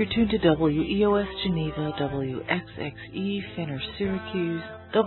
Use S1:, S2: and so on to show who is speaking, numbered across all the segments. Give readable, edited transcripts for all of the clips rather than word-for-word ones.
S1: You're tuned to WEOS Geneva, WXXE Fenner Syracuse,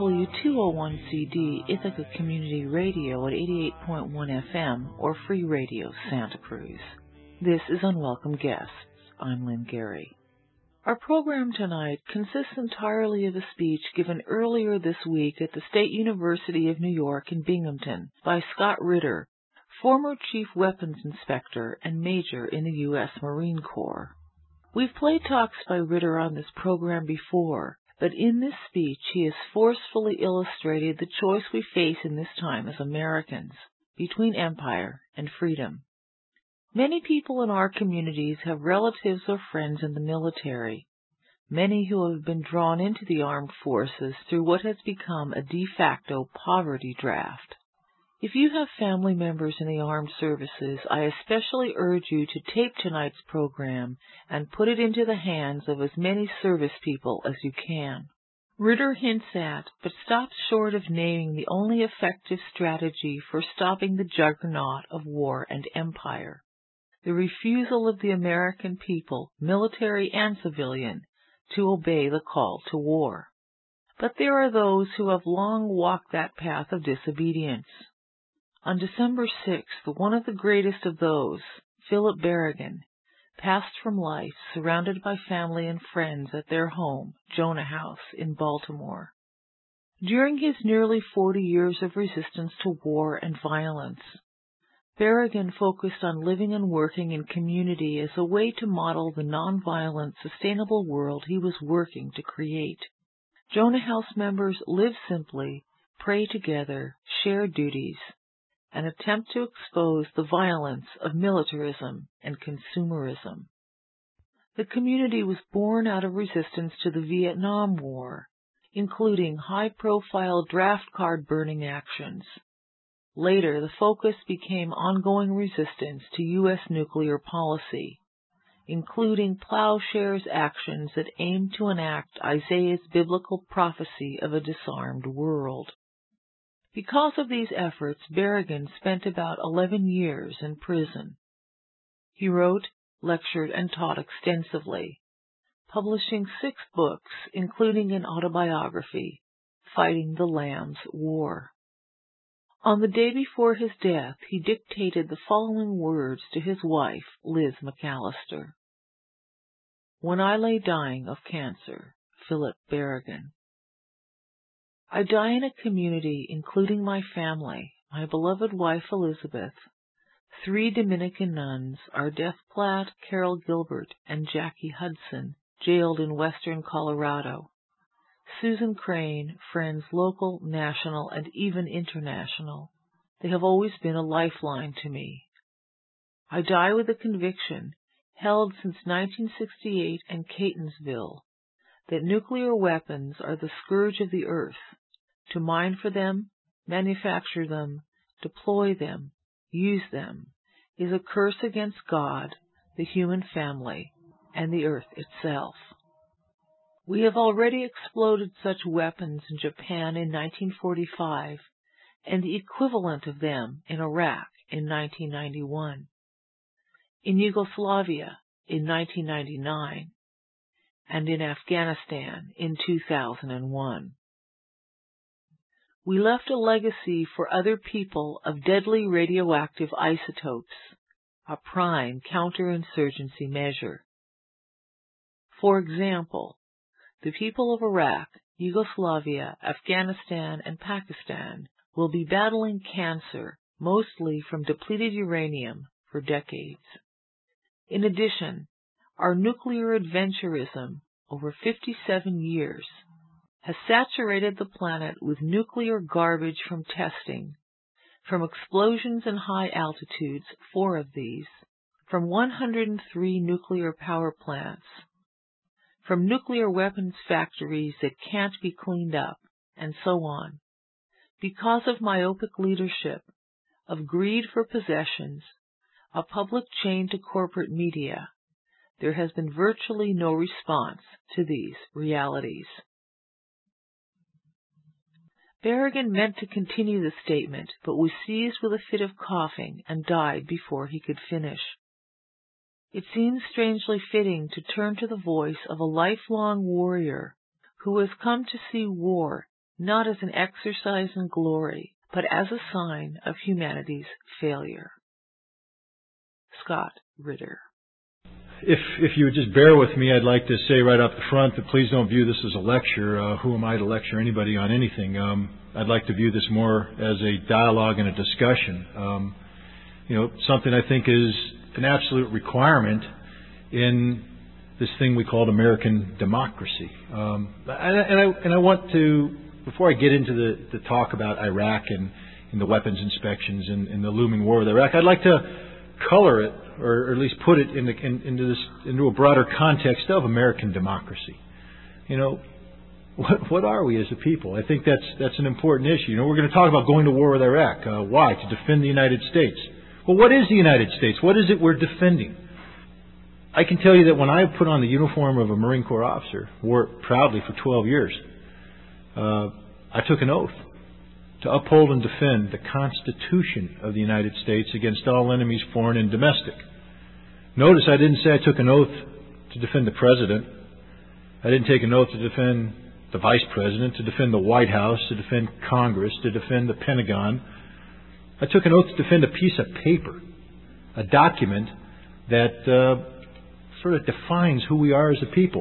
S1: W201CD Ithaca Community Radio at 88.1 FM or Free Radio Santa Cruz. This is Unwelcome Guests. I'm Lynn Gary. Our program tonight consists entirely of a speech given earlier this week at the State University of New York in Binghamton by Scott Ritter, former Chief Weapons Inspector and Major in the U.S. Marine Corps. We've played talks by Ritter on this program before, but in this speech he has forcefully illustrated the choice we face in this time as Americans between empire and freedom. Many people in our communities have relatives or friends in the military, many who have been drawn into the armed forces through what has become a de facto poverty draft. If you have family members in the armed services, I especially urge you to tape tonight's program and put it into the hands of as many service people as you can. Ritter hints at, but stops short of naming the only effective strategy for stopping the juggernaut of war and empire: the refusal of the American people, military and civilian, to obey the call to war. But there are those who have long walked that path of disobedience. On December 6th, one of the greatest of those, Philip Berrigan, passed from life surrounded by family and friends at their home, Jonah House, in Baltimore. During his nearly 40 years of resistance to war and violence, Berrigan focused on living and working in community as a way to model the nonviolent, sustainable world he was working to create. Jonah House members live simply, pray together, share duties, and attempt to expose the violence of militarism and consumerism. The community was born out of resistance to the Vietnam War, including high-profile draft card burning actions. Later, the focus became ongoing resistance to U.S. nuclear policy, including Plowshare's actions that aimed to enact Isaiah's biblical prophecy of a disarmed world. Because of these efforts, Berrigan spent about 11 years in prison. He wrote, lectured, and taught extensively, publishing 6 books, including an autobiography, Fighting the Lamb's War. On the day before his death, he dictated the following words to his wife, Liz McAllister. When I lay dying of cancer, Philip Berrigan. I die in a community including my family, my beloved wife Elizabeth, 3 Dominican nuns, Ardeth Platt, Carol Gilbert, and Jackie Hudson, jailed in western Colorado, Susan Crane, friends local, national, and even international. They have always been a lifeline to me. I die with a conviction, held since 1968 and Catonsville, that nuclear weapons are the scourge of the earth. To mine for them, manufacture them, deploy them, use them, is a curse against God, the human family, and the earth itself. We have already exploded such weapons in Japan in 1945, and the equivalent of them in Iraq in 1991, in Yugoslavia in 1999, and in Afghanistan in 2001. We left a legacy for other people of deadly radioactive isotopes, a prime counterinsurgency measure. For example, the people of Iraq, Yugoslavia, Afghanistan, and Pakistan will be battling cancer, mostly from depleted uranium, for decades. In addition, our nuclear adventurism over 57 years has saturated the planet with nuclear garbage from testing, from explosions in high altitudes, 4 of these, from 103 nuclear power plants, from nuclear weapons factories that can't be cleaned up, and so on. Because of myopic leadership, of greed for possessions, a public chain to corporate media, there has been virtually no response to these realities. Berrigan meant to continue the statement, but was seized with a fit of coughing and died before he could finish. it seems strangely fitting to turn to the voice of a lifelong warrior who has come to see war not as an exercise in glory, but as a sign of humanity's failure. Scott Ritter.
S2: If you would just bear with me, I'd like to say right up the front that please don't view this as a lecture. Who am I to lecture anybody on anything? I'd like to view this more as a dialogue and a discussion. Something I think is an absolute requirement in this thing we call American democracy. And I want to, before I get into the talk about Iraq and the weapons inspections and the looming war with Iraq, I'd like to color it, or at least put it into a broader context of American democracy. What are we as a people? I think that's an important issue. We're going to talk about going to war with Iraq. Why? To defend the United States. Well, what is the United States? What is it we're defending? I can tell you that when I put on the uniform of a Marine Corps officer, wore it proudly for 12 years, I took an oath to uphold and defend the Constitution of the United States against all enemies, foreign and domestic. Notice I didn't say I took an oath to defend the President. I didn't take an oath to defend the Vice President, to defend the White House, to defend Congress, to defend the Pentagon. I took an oath to defend a piece of paper, a document that sort of defines who we are as a people.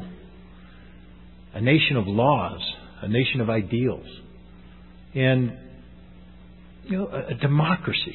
S2: A nation of laws, a nation of ideals, and a democracy.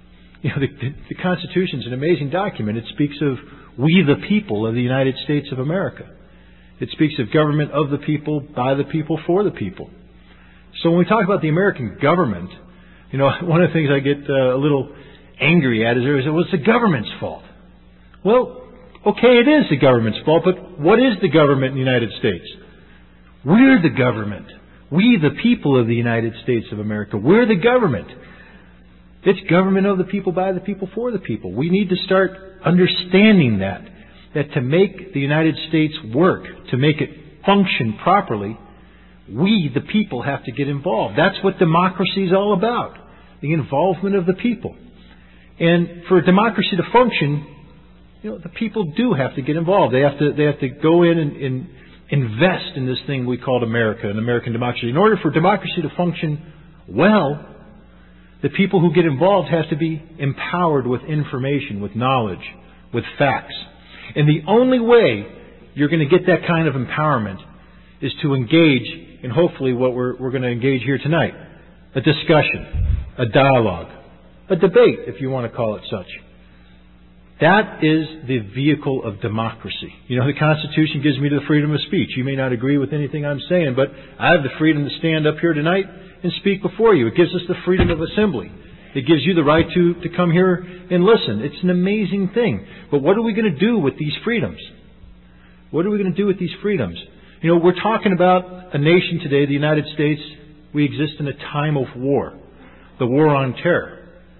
S2: The Constitution is an amazing document. It speaks of we the people of the United States of America. It speaks of government of the people, by the people, for the people. So when we talk about the American government, one of the things I get a little angry at is it's the government's fault. Well, okay, it is the government's fault, but what is the government in the United States? We're the government. We, the people of the United States of America, we're the government. It's government of the people, by the people, for the people. We need to start understanding that to make the United States work, to make it function properly, we, the people, have to get involved. That's what democracy is all about, the involvement of the people. And for a democracy to function, the people do have to get involved. They have to go in and invest in this thing we call America, an American democracy. In order for democracy to function well, the people who get involved have to be empowered with information, with knowledge, with facts. And the only way you're going to get that kind of empowerment is to engage in hopefully what we're going to engage here tonight. A discussion, a dialogue, a debate, if you want to call it such. That is the vehicle of democracy. The Constitution gives me the freedom of speech. You may not agree with anything I'm saying, but I have the freedom to stand up here tonight and speak before you. It gives us the freedom of assembly. It gives you the right to come here and listen. It's an amazing thing. But what are we going to do with these freedoms? What are we going to do with these freedoms? We're talking about a nation today, the United States. We exist in a time of war, the war on terror.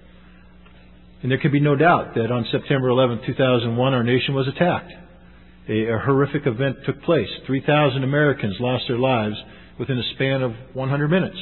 S2: And there can be no doubt that on September 11, 2001, our nation was attacked. A horrific event took place. 3,000 Americans lost their lives within a span of 100 minutes.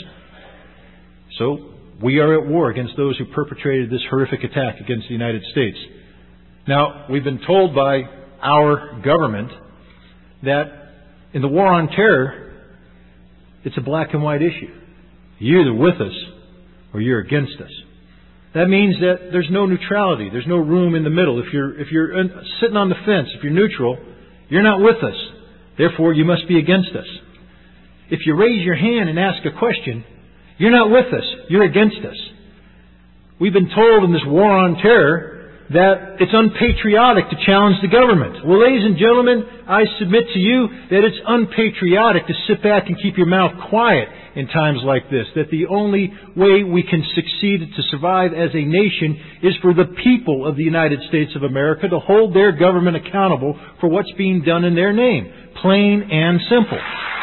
S2: So we are at war against those who perpetrated this horrific attack against the United States. Now, we've been told by our government that in the war on terror, it's a black and white issue. You're either with us or you're against us. That means that there's no neutrality. There's no room in the middle. If you're sitting on the fence, if you're neutral, you're not with us. Therefore, you must be against us. If you raise your hand and ask a question, you're not with us. You're against us. We've been told in this war on terror that it's unpatriotic to challenge the government. Well, ladies and gentlemen, I submit to you that it's unpatriotic to sit back and keep your mouth quiet in times like this. That the only way we can succeed to survive as a nation is for the people of the United States of America to hold their government accountable for what's being done in their name. Plain and simple.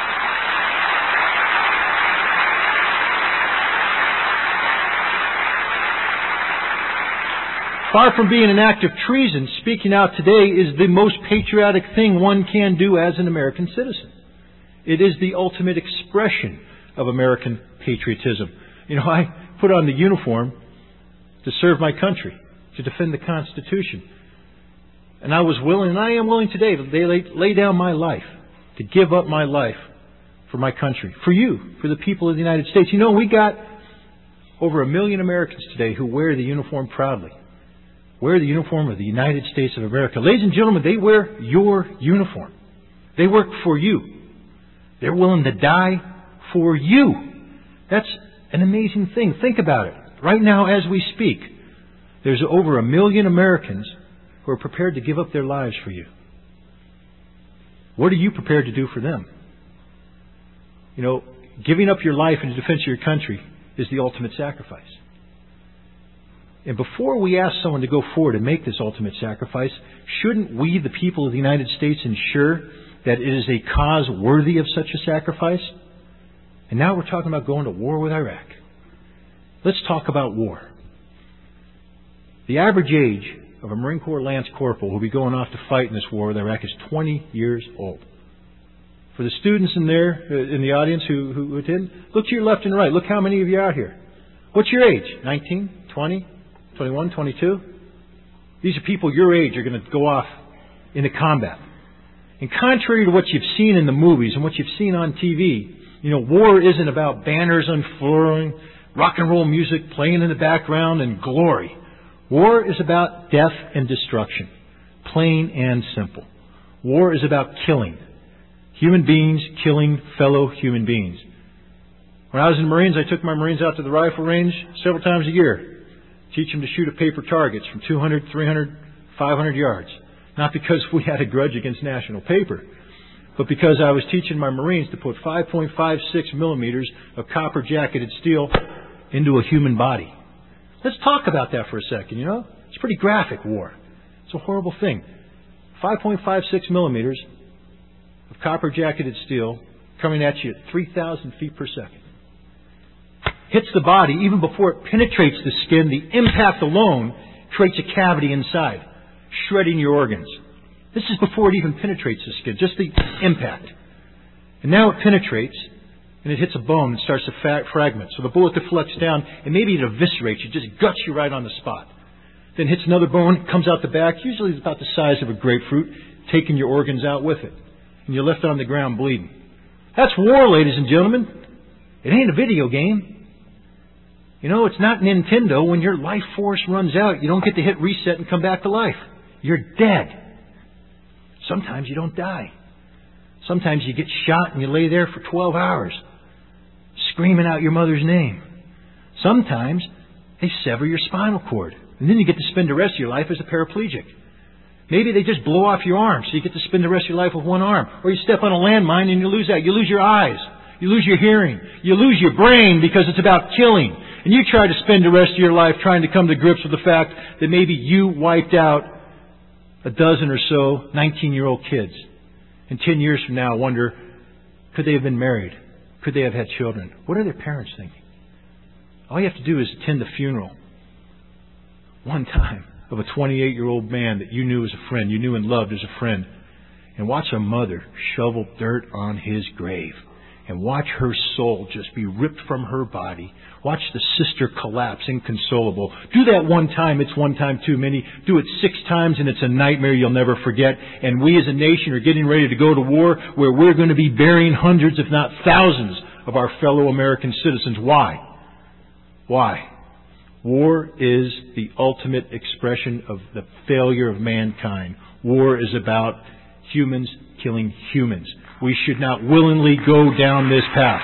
S2: Far from being an act of treason, speaking out today is the most patriotic thing one can do as an American citizen. It is the ultimate expression of American patriotism. I put on the uniform to serve my country, to defend the Constitution. And I was willing, and I am willing today, to lay down my life, to give up my life for my country, for you, for the people of the United States. You know, we got over 1 million Americans today who wear the uniform proudly. Wear the uniform of the United States of America. Ladies and gentlemen, they wear your uniform. They work for you. They're willing to die for you. That's an amazing thing. Think about it. Right now, as we speak, there's over 1 million Americans who are prepared to give up their lives for you. What are you prepared to do for them? You know, giving up your life in defense of your country is the ultimate sacrifice. And before we ask someone to go forward and make this ultimate sacrifice, shouldn't we, the people of the United States, ensure that it is a cause worthy of such a sacrifice? And now we're talking about going to war with Iraq. Let's talk about war. The average age of a Marine Corps Lance Corporal who will be going off to fight in this war with Iraq is 20 years old. For the students in there, in the audience who attend, look to your left and right. Look how many of you are out here. What's your age? 19, 20, 21, 22? These are people your age are going to go off into combat. And contrary to what you've seen in the movies and what you've seen on TV, you know, war isn't about banners unfurling, rock and roll music playing in the background, and glory. War is about death and destruction. Plain and simple. War is about killing. Human beings killing fellow human beings. When I was in the Marines, I took my Marines out to the rifle range several times a year. Teach them to shoot at paper targets from 200, 300, 500 yards. Not because we had a grudge against National Paper, but because I was teaching my Marines to put 5.56 millimeters of copper jacketed steel into a human body. Let's talk about that for a second, you know? It's pretty graphic, war. It's a horrible thing. 5.56 millimeters of copper jacketed steel coming at you at 3,000 feet per second. Hits the body even before it penetrates the skin. The impact alone creates a cavity inside, shredding your organs. This is before it even penetrates the skin, just the impact. And now it penetrates, and it hits a bone and starts to fragment. So the bullet deflects down, and maybe it eviscerates you, just guts you right on the spot. Then hits another bone, comes out the back, usually it's about the size of a grapefruit, taking your organs out with it. And you're left on the ground bleeding. That's war, ladies and gentlemen. It ain't a video game. You know, it's not Nintendo. When your life force runs out, you don't get to hit reset and come back to life. You're dead. Sometimes you don't die. Sometimes you get shot and you lay there for 12 hours, screaming out your mother's name. Sometimes they sever your spinal cord, and then you get to spend the rest of your life as a paraplegic. Maybe they just blow off your arm, so you get to spend the rest of your life with one arm. Or you step on a landmine and you lose that. You lose your eyes. You lose your hearing. You lose your brain because it's about killing. And you try to spend the rest of your life trying to come to grips with the fact that maybe you wiped out a dozen or so 19-year-old kids. And 10 years from now, wonder, could they have been married? Could they have had children? What are their parents thinking? All you have to do is attend the funeral one time of a 28-year-old man that you knew as a friend, you knew and loved as a friend, and watch a mother shovel dirt on his grave, and watch her soul just be ripped from her body. Watch the sister collapse inconsolable. Do that one time. It's one time too many. Do it 6 times and it's a nightmare you'll never forget. And we as a nation are getting ready to go to war where we're going to be burying hundreds, if not thousands, of our fellow American citizens. Why? Why? War is the ultimate expression of the failure of mankind. War is about humans killing humans. We should not willingly go down this path.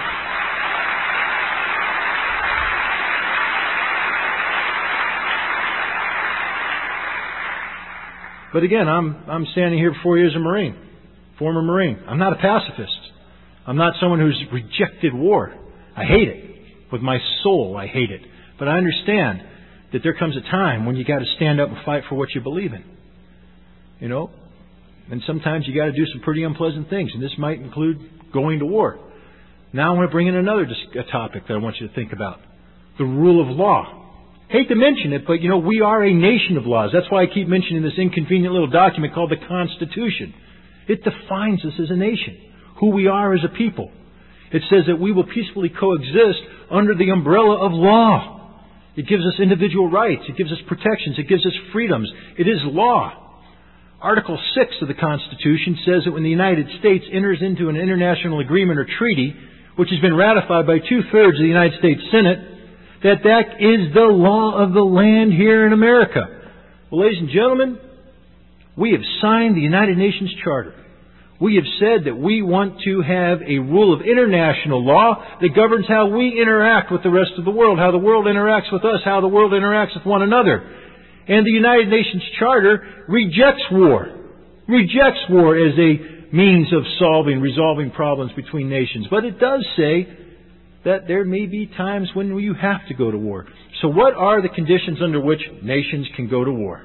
S2: But again, I'm standing here before you as a Marine, former Marine. I'm not a pacifist. I'm not someone who's rejected war. I hate it. With my soul, I hate it. But I understand that there comes a time when you got to stand up and fight for what you believe in. You know? And sometimes you got to do some pretty unpleasant things. And this might include going to war. Now I want to bring in another topic that I want you to think about. The rule of law. Hate to mention it, but you know, we are a nation of laws. That's why I keep mentioning this inconvenient little document called the Constitution. It defines us as a nation, who we are as a people. It says that we will peacefully coexist under the umbrella of law. It gives us individual rights. It gives us protections. It gives us freedoms. It is law. Article 6 of the Constitution says that when the United States enters into an international agreement or treaty, which has been ratified by 2/3 of the United States Senate, that is the law of the land here in America. Well, ladies and gentlemen, we have signed the United Nations Charter. We have said that we want to have a rule of international law that governs how we interact with the rest of the world, how the world interacts with us, how the world interacts with one another. And the United Nations Charter rejects war. Rejects war as a means of resolving problems between nations. But it does say that there may be times when you have to go to war. So what are the conditions under which nations can go to war?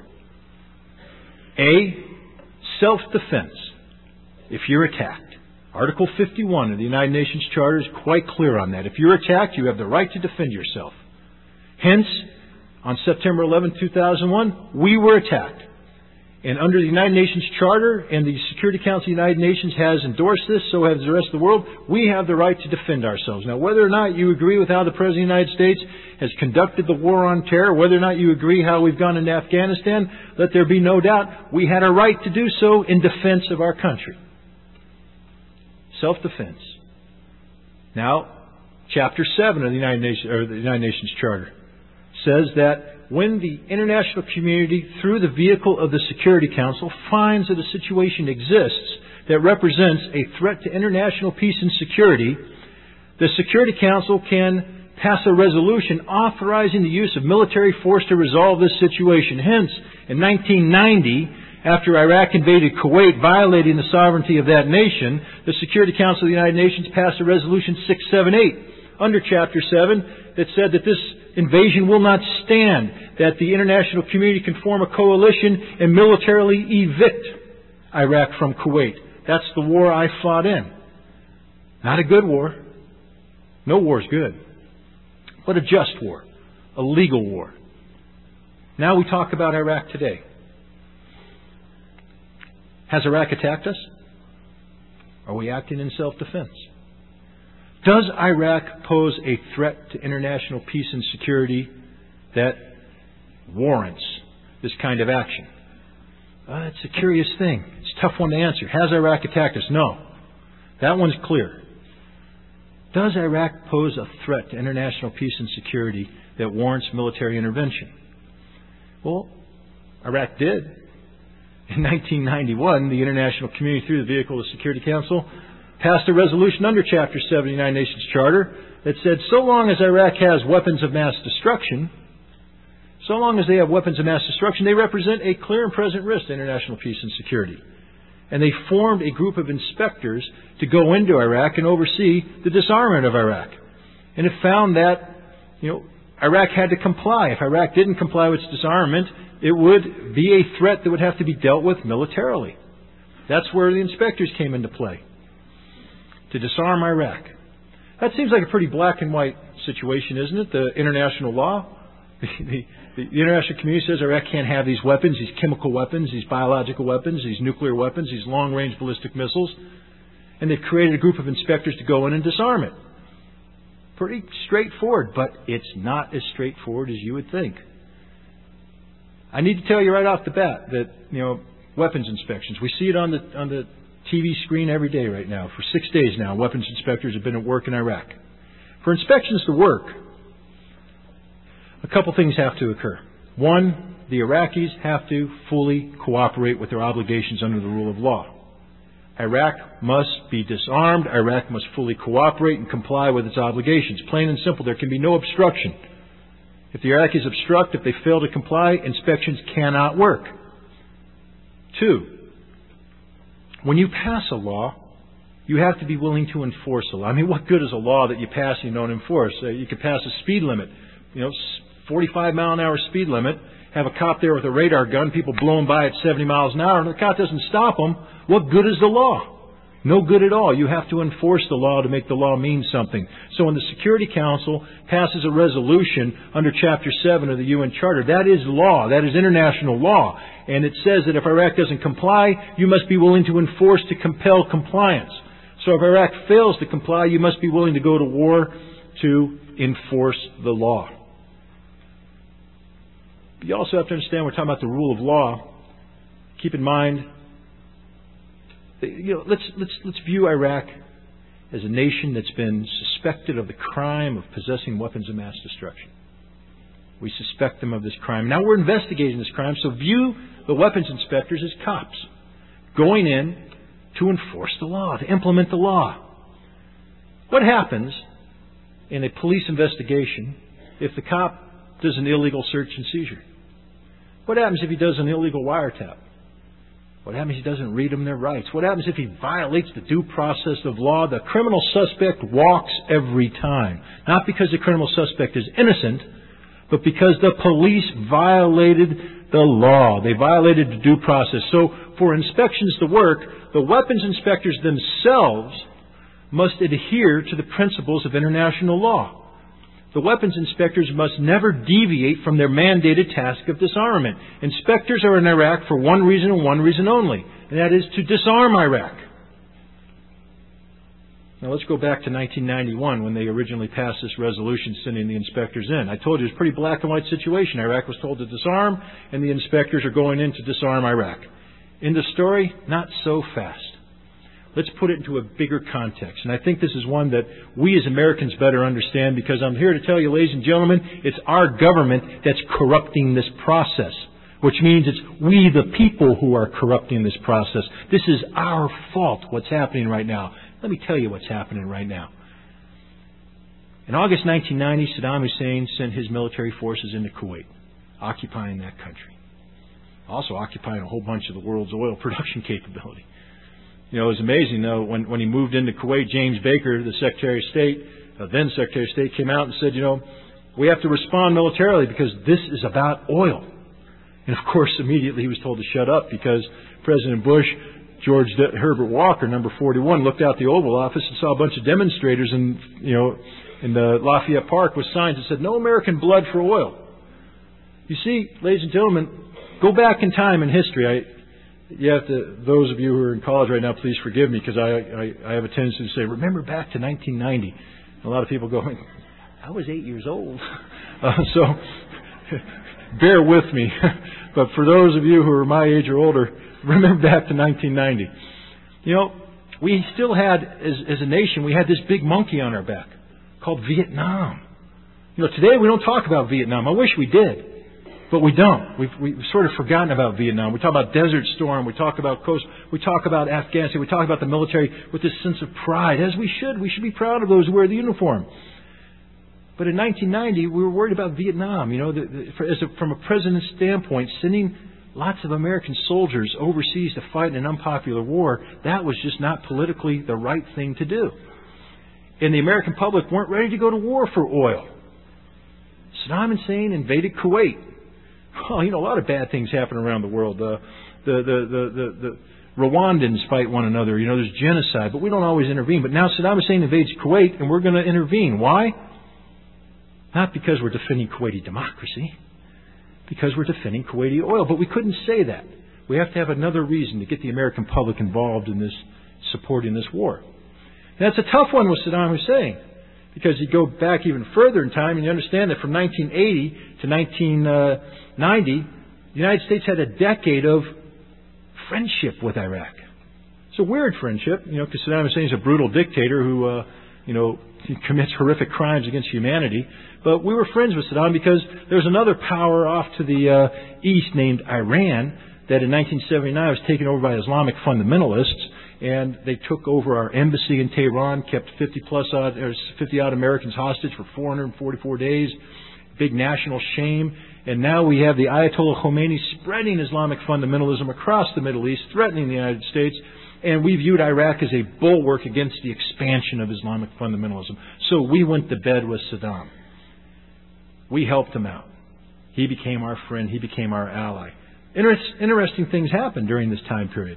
S2: A, self-defense. If you're attacked. Article 51 of the United Nations Charter is quite clear on that. If you're attacked, you have the right to defend yourself. Hence, on September 11, 2001, we were attacked. And under the United Nations Charter, and the Security Council of the United Nations has endorsed this, so has the rest of the world, we have the right to defend ourselves. Now, whether or not you agree with how the President of the United States has conducted the war on terror, whether or not you agree how we've gone into Afghanistan, let there be no doubt, we had a right to do so in defense of our country. Self-defense. Now, Chapter 7 of the United Nations Charter says that when the international community, through the vehicle of the Security Council, finds that a situation exists that represents a threat to international peace and security, the Security Council can pass a resolution authorizing the use of military force to resolve this situation. Hence, in 1990, after Iraq invaded Kuwait, violating the sovereignty of that nation, the Security Council of the United Nations passed a Resolution 678 under Chapter 7 that said that this invasion will not stand, that the international community can form a coalition and militarily evict Iraq from Kuwait. That's the war I fought in. Not a good war. No war is good. But a just war. A legal war. Now we talk about Iraq today. Has Iraq attacked us? Are we acting in self-defense? Does Iraq pose a threat to international peace and security that warrants this kind of action? It's a curious thing. It's a tough one to answer. Has Iraq attacked us? No. That one's clear. Does Iraq pose a threat to international peace and security that warrants military intervention? Well, Iraq did. In 1991, the international community, through the vehicle of the Security Council, passed a resolution under Chapter 7 of the United Nations Charter that said so long as Iraq has weapons of mass destruction, so long as they have weapons of mass destruction, they represent a clear and present risk to international peace and security. And they formed a group of inspectors to go into Iraq and oversee the disarmament of Iraq. And it found that, Iraq had to comply. If Iraq didn't comply with its disarmament, it would be a threat that would have to be dealt with militarily. That's where the inspectors came into play. To disarm Iraq. That seems like a pretty black and white situation, isn't it? The international law. The international community says Iraq can't have these weapons, these chemical weapons, these biological weapons, these nuclear weapons, these long-range ballistic missiles. And they've created a group of inspectors to go in and disarm it. Pretty straightforward, but it's not as straightforward as you would think. I need to tell you right off the bat that, weapons inspections, we see it on the TV screen every day right now. For 6 days now, weapons inspectors have been at work in Iraq. For inspections to work, a couple things have to occur. One, the Iraqis have to fully cooperate with their obligations under the rule of law. Iraq must be disarmed. Iraq must fully cooperate and comply with its obligations. Plain and simple, there can be no obstruction. If the Iraqis obstruct, if they fail to comply, inspections cannot work. Two, when you pass a law, you have to be willing to enforce a law. I mean, what good is a law that you pass and you don't enforce? You could pass a speed limit, 45-mile-an-hour speed limit, have a cop there with a radar gun, people blowing by at 70 miles an hour, and the cop doesn't stop them. What good is the law? No good at all. You have to enforce the law to make the law mean something. So when the Security Council passes a resolution under Chapter 7 of the UN Charter, that is law. That is international law. And it says that if Iraq doesn't comply, you must be willing to enforce to compel compliance. So if Iraq fails to comply, you must be willing to go to war to enforce the law. But you also have to understand we're talking about the rule of law. keep in mind, let's view Iraq as a nation that's been suspected of the crime of possessing weapons of mass destruction. We suspect them of this crime. Now we're investigating this crime, so view the weapons inspectors as cops going in to enforce the law, to implement the law. What happens in a police investigation if the cop does an illegal search and seizure? What happens if he does an illegal wiretap? What happens if he doesn't read them their rights? What happens if he violates the due process of law? The criminal suspect walks every time. Not because the criminal suspect is innocent, but because the police violated the law. They violated the due process. So for inspections to work, the weapons inspectors themselves must adhere to the principles of international law. The weapons inspectors must never deviate from their mandated task of disarmament. Inspectors are in Iraq for one reason and one reason only, and that is to disarm Iraq. Now let's go back to 1991 when they originally passed this resolution sending the inspectors in. I told you it was a pretty black and white situation. Iraq was told to disarm, and the inspectors are going in to disarm Iraq. In the story, not so fast. Let's put it into a bigger context. And I think this is one that we as Americans better understand, because I'm here to tell you, ladies and gentlemen, it's our government that's corrupting this process. Which means it's we the people who are corrupting this process. This is our fault, what's happening right now. Let me tell you what's happening right now. In August 1990, Saddam Hussein sent his military forces into Kuwait, occupying that country. Also occupying a whole bunch of the world's oil production capability. You know, it was amazing, though, when he moved into Kuwait, James Baker, the Secretary of State, then Secretary of State, came out and said, we have to respond militarily because this is about oil. And, of course, immediately he was told to shut up because President Bush, George Herbert Walker, number 41, looked out the Oval Office and saw a bunch of demonstrators in the Lafayette Park with signs that said, "No American blood for oil." You see, ladies and gentlemen, go back in time in history. Those of you who are in college right now, please forgive me because I have a tendency to say, remember back to 1990. And a lot of people go, I was 8 years old. So bear with me. But for those of you who are my age or older, remember back to 1990. We still had, as a nation, we had this big monkey on our back called Vietnam. Today we don't talk about Vietnam. I wish we did. But we don't. We've sort of forgotten about Vietnam. We talk about Desert Storm. We talk about Coast. We talk about Afghanistan. We talk about the military with this sense of pride, as we should. We should be proud of those who wear the uniform. But in 1990, we were worried about Vietnam. From a president's standpoint, sending lots of American soldiers overseas to fight in an unpopular war, that was just not politically the right thing to do. And the American public weren't ready to go to war for oil. Saddam Hussein invaded Kuwait. Well, a lot of bad things happen around the world. The Rwandans fight one another. There's genocide, but we don't always intervene. But now Saddam Hussein invades Kuwait, and we're going to intervene. Why? Not because we're defending Kuwaiti democracy, because we're defending Kuwaiti oil. But we couldn't say that. We have to have another reason to get the American public involved in this, supporting this war. And that's a tough one with Saddam Hussein, because you go back even further in time, and you understand that from 1980 to 1990, the United States had a decade of friendship with Iraq. It's a weird friendship, because Saddam Hussein is a brutal dictator who, he commits horrific crimes against humanity. But we were friends with Saddam because there was another power off to the east named Iran that in 1979 was taken over by Islamic fundamentalists. And they took over our embassy in Tehran, kept 50 odd Americans hostage for 444 days. Big national shame. And now we have the Ayatollah Khomeini spreading Islamic fundamentalism across the Middle East, threatening the United States. And we viewed Iraq as a bulwark against the expansion of Islamic fundamentalism. So we went to bed with Saddam. We helped him out. He became our friend. He became our ally. Interesting things happened during this time period.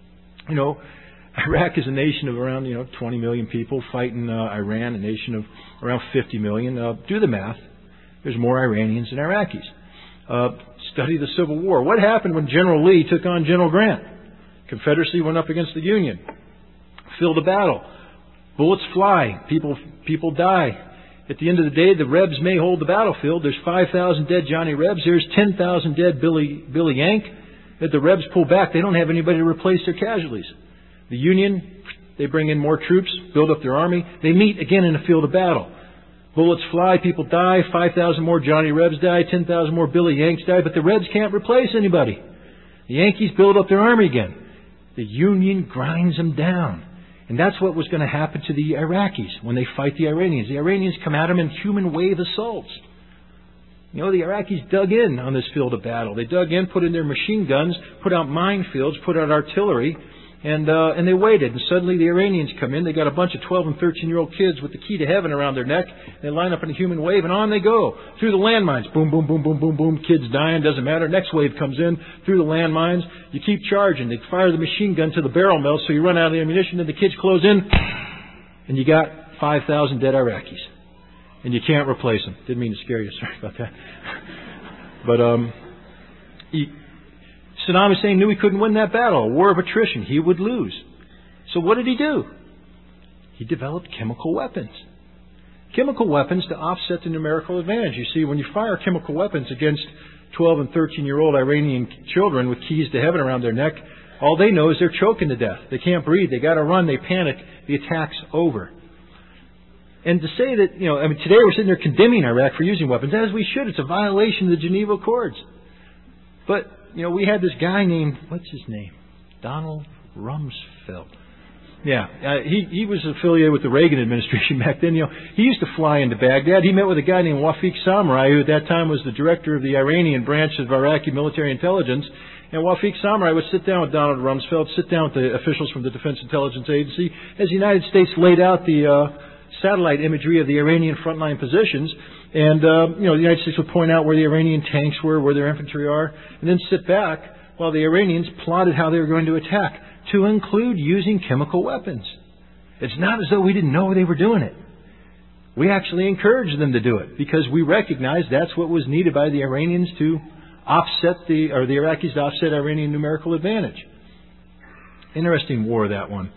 S2: Iraq is a nation of around 20 million people fighting Iran, a nation of around 50 million. Do the math. There's more Iranians than Iraqis. Study the Civil War. What happened when General Lee took on General Grant? Confederacy went up against the Union. Filled a battle. Bullets fly. People die. At the end of the day, the Rebs may hold the battlefield. There's 5,000 dead Johnny Rebs. There's 10,000 dead Billy Yank. If the Rebs pull back, they don't have anybody to replace their casualties. The Union, they bring in more troops, build up their army. They meet again in the field of battle. Bullets fly, people die, 5,000 more Johnny Rebs die, 10,000 more Billy Yanks die, but the Rebs can't replace anybody. The Yankees build up their army again. The Union grinds them down. And that's what was going to happen to the Iraqis when they fight the Iranians. The Iranians come at them in human wave assaults. You know, the Iraqis dug in on this field of battle. They dug in, put in their machine guns, put out minefields, put out artillery, and they waited. And suddenly the Iranians come in. They got a bunch of 12 and 13-year-old kids with the key to heaven around their neck. They line up in a human wave, and on they go. Through the landmines. Boom, boom, boom, boom, boom, boom. Kids dying, doesn't matter. Next wave comes in. Through the landmines. You keep charging. They fire the machine gun to the barrel mill, so you run out of the ammunition, and the kids close in, and you got 5,000 dead Iraqis. And you can't replace them. Didn't mean to scare you. Sorry about that. But Saddam Hussein knew he couldn't win that battle. A war of attrition. He would lose. So what did he do? He developed chemical weapons. Chemical weapons to offset the numerical advantage. You see, when you fire chemical weapons against 12 and 13-year-old Iranian children with keys to heaven around their neck, all they know is they're choking to death. They can't breathe. They got to run. They panic. The attack's over. And to say that, today we're sitting there condemning Iraq for using weapons, as we should. It's a violation of the Geneva Accords. But, we had this guy named, what's his name? Donald Rumsfeld. Yeah, he was affiliated with the Reagan administration back then. He used to fly into Baghdad. He met with a guy named Wafiq Samurai, who at that time was the director of the Iranian branch of Iraqi military intelligence. And Wafiq Samurai would sit down with Donald Rumsfeld, sit down with the officials from the Defense Intelligence Agency, as the United States laid out the satellite imagery of the Iranian frontline positions. And, the United States would point out where the Iranian tanks were, where their infantry are, and then sit back while the Iranians plotted how they were going to attack, to include using chemical weapons. It's not as though we didn't know they were doing it. We actually encouraged them to do it because we recognized that's what was needed by the Iranians to offset the Iraqis to offset Iranian numerical advantage. Interesting war, that one.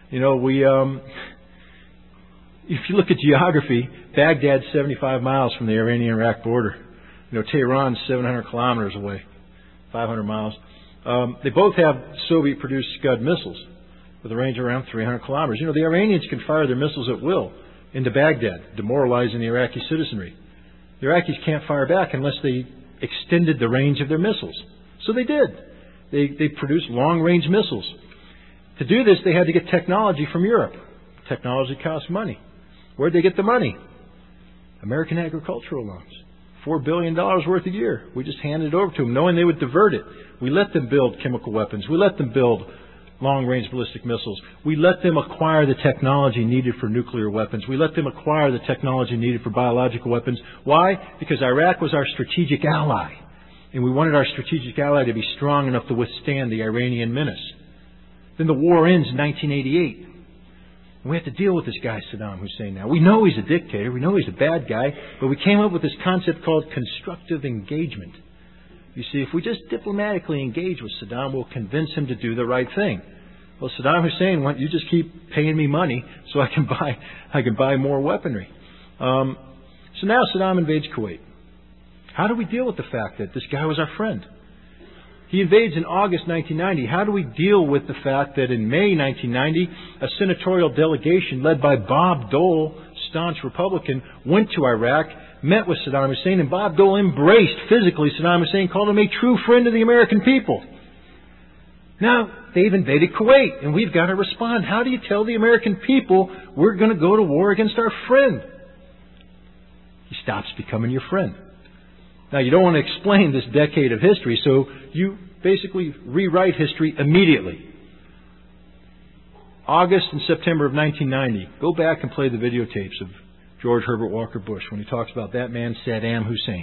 S2: If you look at geography, Baghdad's 75 miles from the Iranian-Iraq border. Tehran's 700 kilometers away, 500 miles. They both have Soviet-produced Scud missiles with a range of around 300 kilometers. The Iranians can fire their missiles at will into Baghdad, demoralizing the Iraqi citizenry. The Iraqis can't fire back unless they extended the range of their missiles. So they did. They produced long-range missiles. To do this, they had to get technology from Europe. Technology costs money. Where'd they get the money? American agricultural loans. $4 billion worth a year. We just handed it over to them, knowing they would divert it. We let them build chemical weapons. We let them build long-range ballistic missiles. We let them acquire the technology needed for nuclear weapons. We let them acquire the technology needed for biological weapons. Why? Because Iraq was our strategic ally. And we wanted our strategic ally to be strong enough to withstand the Iranian menace. Then the war ends in 1988. And we have to deal with this guy, Saddam Hussein, now. We know he's a dictator. We know he's a bad guy. But we came up with this concept called constructive engagement. You see, if we just diplomatically engage with Saddam, we'll convince him to do the right thing. Well, Saddam Hussein went, you just keep paying me money so I can buy more weaponry. So now Saddam invades Kuwait. How do we deal with the fact that this guy was our friend? He invades in August 1990. How do we deal with the fact that in May 1990, a senatorial delegation led by Bob Dole, staunch Republican, went to Iraq, met with Saddam Hussein, and Bob Dole embraced physically Saddam Hussein, called him a true friend of the American people. Now, they've invaded Kuwait, and we've got to respond. How do you tell the American people we're going to go to war against our friend? He stops becoming your friend. Now, you don't want to explain this decade of history, so you basically rewrite history immediately. August and September of 1990. Go back and play the videotapes of George Herbert Walker Bush when he talks about that man, Saddam Hussein.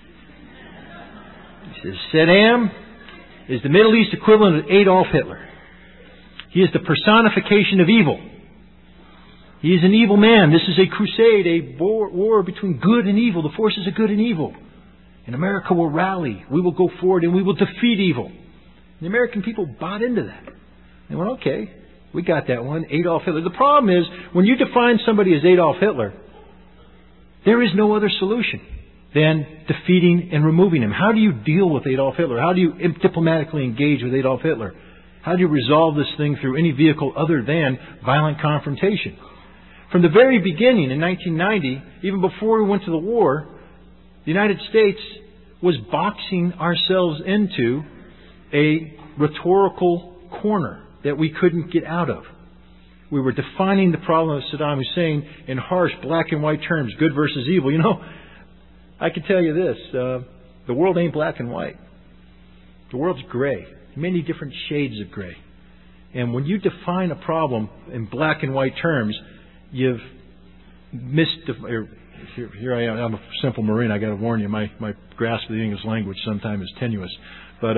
S2: He says, Saddam is the Middle East equivalent of Adolf Hitler. He is the personification of evil. He is an evil man. This is a crusade, a war between good and evil, the forces of good and evil. And America will rally. We will go forward and we will defeat evil. And the American people bought into that. They went, okay, we got that one, Adolf Hitler. The problem is, when you define somebody as Adolf Hitler, there is no other solution. than defeating and removing him. How do you deal with Adolf Hitler? How do you diplomatically engage with Adolf Hitler? How do you resolve this thing through any vehicle other than violent confrontation? From the very beginning in 1990, even before we went to the war, the United States was boxing ourselves into a rhetorical corner that we couldn't get out of. We were defining the problem of Saddam Hussein in harsh black and white terms, good versus evil. You know, I can tell you this, the world ain't black and white. The world's gray, many different shades of gray. And when you define a problem in black and white terms, you've missed here I am. I'm a simple Marine. I got to warn you, my grasp of the English language sometimes is tenuous. But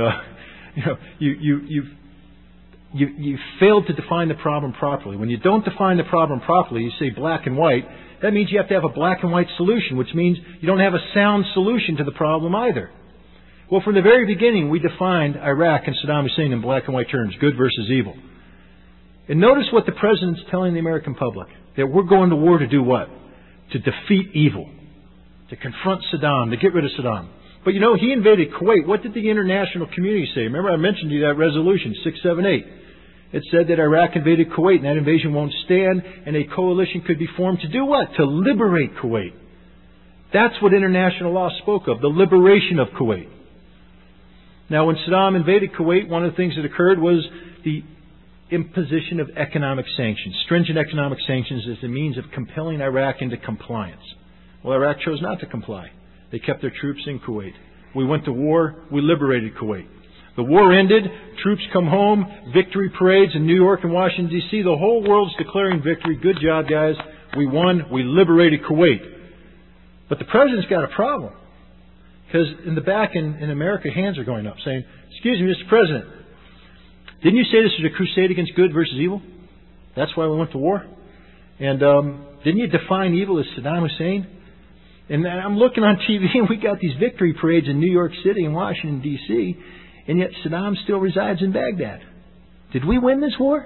S2: you failed to define the problem properly. When you don't define the problem properly, you say black and white. That means you have to have a black and white solution, which means you don't have a sound solution to the problem either. Well, from the very beginning, we defined Iraq and Saddam Hussein in black and white terms, good versus evil. And notice what the President's telling the American public, that we're going to war to do what? To defeat evil, to confront Saddam, to get rid of Saddam. But you know, he invaded Kuwait. What did the international community say? Remember, I mentioned to you that resolution, 678. It said that Iraq invaded Kuwait, and that invasion won't stand, and a coalition could be formed to do what? To liberate Kuwait. That's what international law spoke of, the liberation of Kuwait. Now, when Saddam invaded Kuwait, one of the things that occurred was the imposition of economic sanctions, stringent economic sanctions as a means of compelling Iraq into compliance. Well, Iraq chose not to comply. They kept their troops in Kuwait. We went to war. We liberated Kuwait. The war ended. Troops come home. Victory parades in New York and Washington, D.C. The whole world's declaring victory. Good job, guys. We won. We liberated Kuwait. But the President's got a problem. Because in the back in America, hands are going up saying, "Excuse me, Mr. President, didn't you say this was a crusade against good versus evil? That's why we went to war? And didn't you define evil as Saddam Hussein? And I'm looking on TV and we got these victory parades in New York City and Washington, D.C., and yet Saddam still resides in Baghdad. Did we win this war?"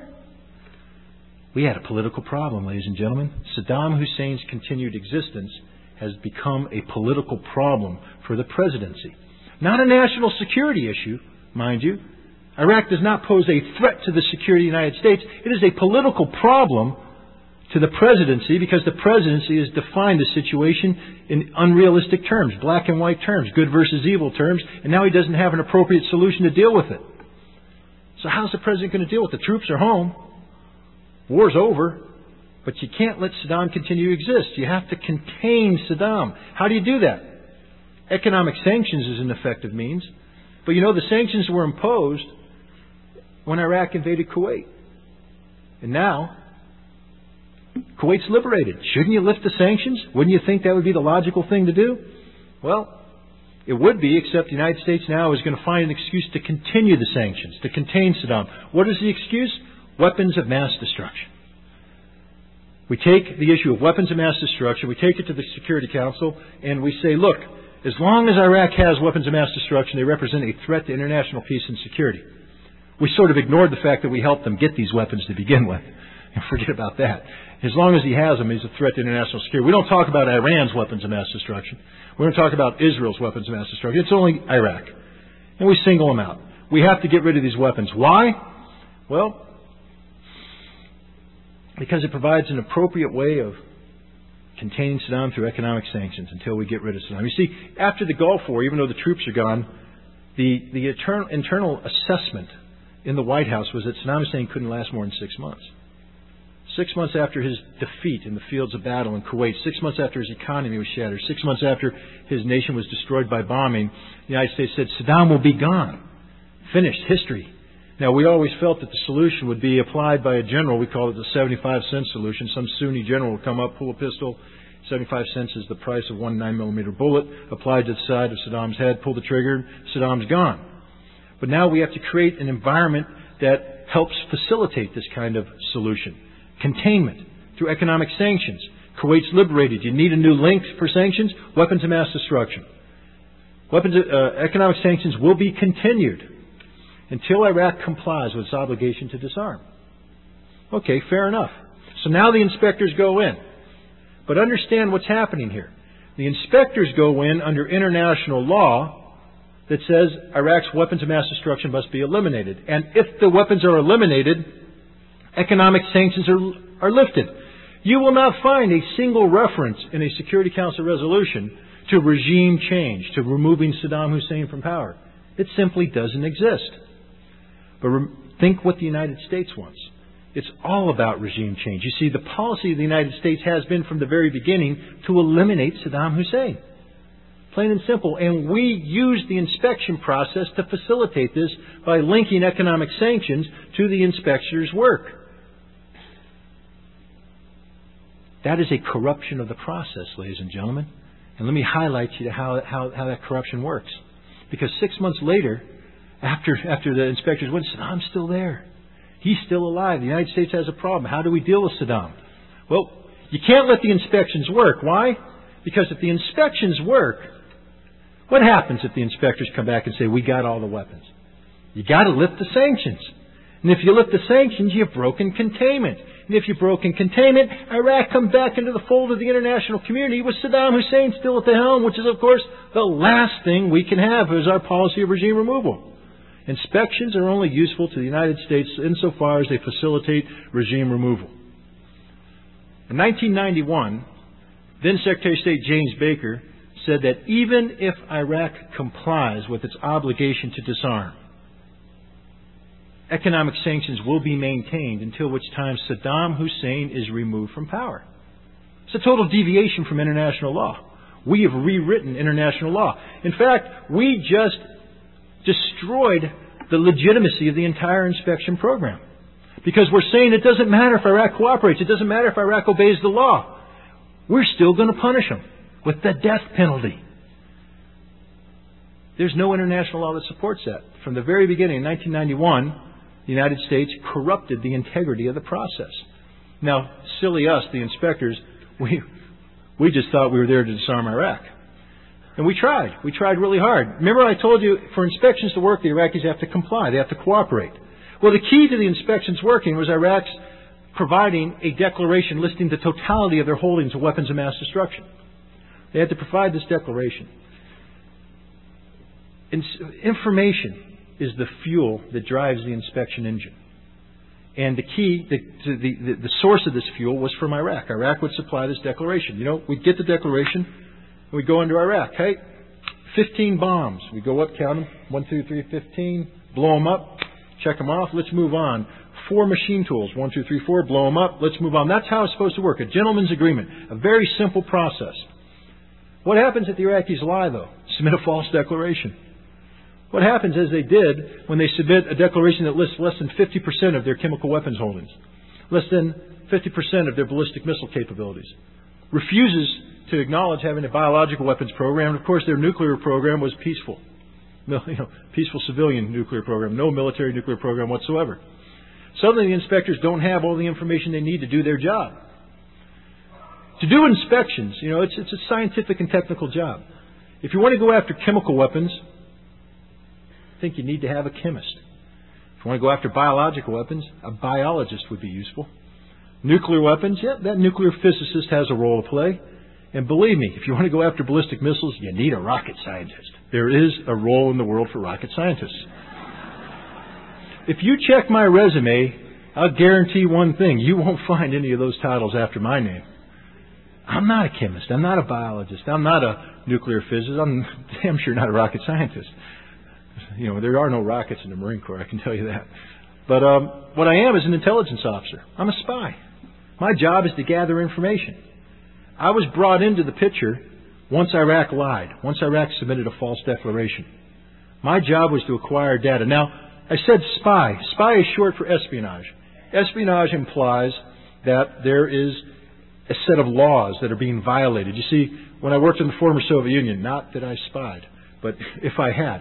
S2: We had a political problem, ladies and gentlemen. Saddam Hussein's continued existence has become a political problem for the presidency. Not a national security issue, mind you. Iraq does not pose a threat to the security of the United States. It is a political problem to the presidency because the presidency has defined the situation in unrealistic terms, black and white terms, good versus evil terms, and now he doesn't have an appropriate solution to deal with it. So how's the president going to deal with it? The troops are home. War's over. But you can't let Saddam continue to exist. You have to contain Saddam. How do you do that? Economic sanctions is an effective means. But you know, the sanctions were imposed when Iraq invaded Kuwait. And now, Kuwait's liberated. Shouldn't you lift the sanctions? Wouldn't you think that would be the logical thing to do? Well, it would be, except the United States now is going to find an excuse to continue the sanctions, to contain Saddam. What is the excuse? Weapons of mass destruction. We take the issue of weapons of mass destruction, we take it to the Security Council, and we say, look, as long as Iraq has weapons of mass destruction, they represent a threat to international peace and security. We sort of ignored the fact that we helped them get these weapons to begin with. And forget about that. As long as he has them, he's a threat to international security. We don't talk about Iran's weapons of mass destruction. We don't talk about Israel's weapons of mass destruction. It's only Iraq. And we single them out. We have to get rid of these weapons. Why? Well, because it provides an appropriate way of containing Saddam through economic sanctions until we get rid of Saddam. You see, after the Gulf War, even though the troops are gone, the internal assessment in the White House was that Saddam Hussein couldn't last more than 6 months. 6 months after his defeat in the fields of battle in Kuwait, 6 months after his economy was shattered, 6 months after his nation was destroyed by bombing, the United States said, Saddam will be gone. Finished. History. Now, we always felt that the solution would be applied by a general. We call it the 75-cent solution. Some Sunni general will come up, pull a pistol. 75 cents is the price of one 9mm bullet. Applied to the side of Saddam's head, pull the trigger, Saddam's gone. But now we have to create an environment that helps facilitate this kind of solution. Containment through economic sanctions. Kuwait's liberated. You need a new link for sanctions? Weapons of mass destruction. Economic sanctions will be continued until Iraq complies with its obligation to disarm. Okay, fair enough. So now the inspectors go in. But understand what's happening here. The inspectors go in under international law that says Iraq's weapons of mass destruction must be eliminated. And if the weapons are eliminated, economic sanctions are lifted. You will not find a single reference in a Security Council resolution to regime change, to removing Saddam Hussein from power. It simply doesn't exist. But think what the United States wants. It's all about regime change. You see, the policy of the United States has been from the very beginning to eliminate Saddam Hussein. Plain and simple. And we use the inspection process to facilitate this by linking economic sanctions to the inspector's work. That is a corruption of the process, ladies and gentlemen. And let me highlight to you how that corruption works. Because 6 months later, after the inspectors went, Saddam's still there. He's still alive. The United States has a problem. How do we deal with Saddam? Well, you can't let the inspections work. Why? Because if the inspections work, what happens if the inspectors come back and say, we got all the weapons? You got to lift the sanctions. And if you lift the sanctions, you've broken containment. And if you've broken containment, Iraq comes back into the fold of the international community with Saddam Hussein still at the helm, which is, of course, the last thing we can have as our policy of regime removal. Inspections are only useful to the United States insofar as they facilitate regime removal. In 1991, then Secretary of State James Baker said that even if Iraq complies with its obligation to disarm, economic sanctions will be maintained until which time Saddam Hussein is removed from power. It's a total deviation from international law. We have rewritten international law. In fact, we just destroyed the legitimacy of the entire inspection program. Because we're saying it doesn't matter if Iraq cooperates. It doesn't matter if Iraq obeys the law. We're still going to punish them with the death penalty. There's no international law that supports that. From the very beginning, in 1991, the United States corrupted the integrity of the process. Now, silly us, the inspectors, we just thought we were there to disarm Iraq. And we tried. We tried really hard. Remember I told you, for inspections to work, the Iraqis have to comply. They have to cooperate. Well, the key to the inspections working was Iraq's providing a declaration listing the totality of their holdings of weapons of mass destruction. They had to provide this declaration. Information is the fuel that drives the inspection engine. And the key, the source of this fuel was from Iraq. Iraq would supply this declaration. You know, we'd get the declaration, and we'd go into Iraq. Hey, 15 bombs. We go up, count them. 1, 2, 3, 15. Blow them up. Check them off. Let's move on. 4 machine tools. 1, 2, 3, 4. Blow them up. Let's move on. That's how it's supposed to work. A gentleman's agreement. A very simple process. What happens if the Iraqis lie, though? Submit a false declaration. What happens, as they did, when they submit a declaration that lists less than 50% of their chemical weapons holdings, less than 50% of their ballistic missile capabilities, refuses to acknowledge having a biological weapons program. Of course, their nuclear program was peaceful. Peaceful civilian nuclear program, no military nuclear program whatsoever. Suddenly the inspectors don't have all the information they need to do their job. To do inspections, it's a scientific and technical job. If you want to go after chemical weapons, I think you need to have a chemist. If you want to go after biological weapons, a biologist would be useful. Nuclear weapons, that nuclear physicist has a role to play. And believe me, if you want to go after ballistic missiles, you need a rocket scientist. There is a role in the world for rocket scientists. If you check my resume, I'll guarantee one thing. You won't find any of those titles after my name. I'm not a chemist. I'm not a biologist. I'm not a nuclear physicist. I'm damn sure not a rocket scientist. There are no rockets in the Marine Corps, I can tell you that. But what I am is an intelligence officer. I'm a spy. My job is to gather information. I was brought into the picture once Iraq lied, once Iraq submitted a false declaration. My job was to acquire data. Now, I said spy. Spy is short for espionage. Espionage implies that there is a set of laws that are being violated. You see, when I worked in the former Soviet Union, not that I spied, but if I had,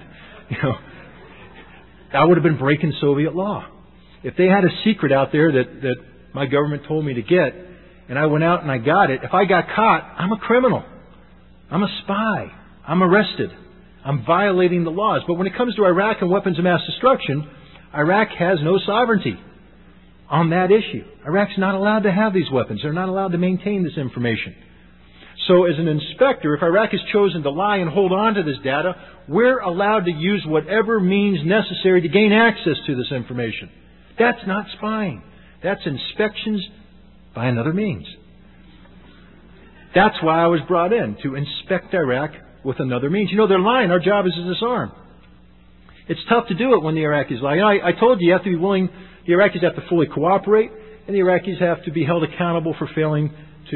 S2: I would have been breaking Soviet law. If they had a secret out there that my government told me to get, and I went out and I got it, if I got caught, I'm a criminal. I'm a spy. I'm arrested. I'm violating the laws. But when it comes to Iraq and weapons of mass destruction, Iraq has no sovereignty on that issue. Iraq's not allowed to have these weapons. They're not allowed to maintain this information. So as an inspector, if Iraq has chosen to lie and hold on to this data, we're allowed to use whatever means necessary to gain access to this information. That's not spying. That's inspections by another means. That's why I was brought in, to inspect Iraq with another means. You know, they're lying. Our job is to disarm. It's tough to do it when the Iraqis lie. You know, I told you have to be willing, the Iraqis have to fully cooperate, and the Iraqis have to be held accountable for failing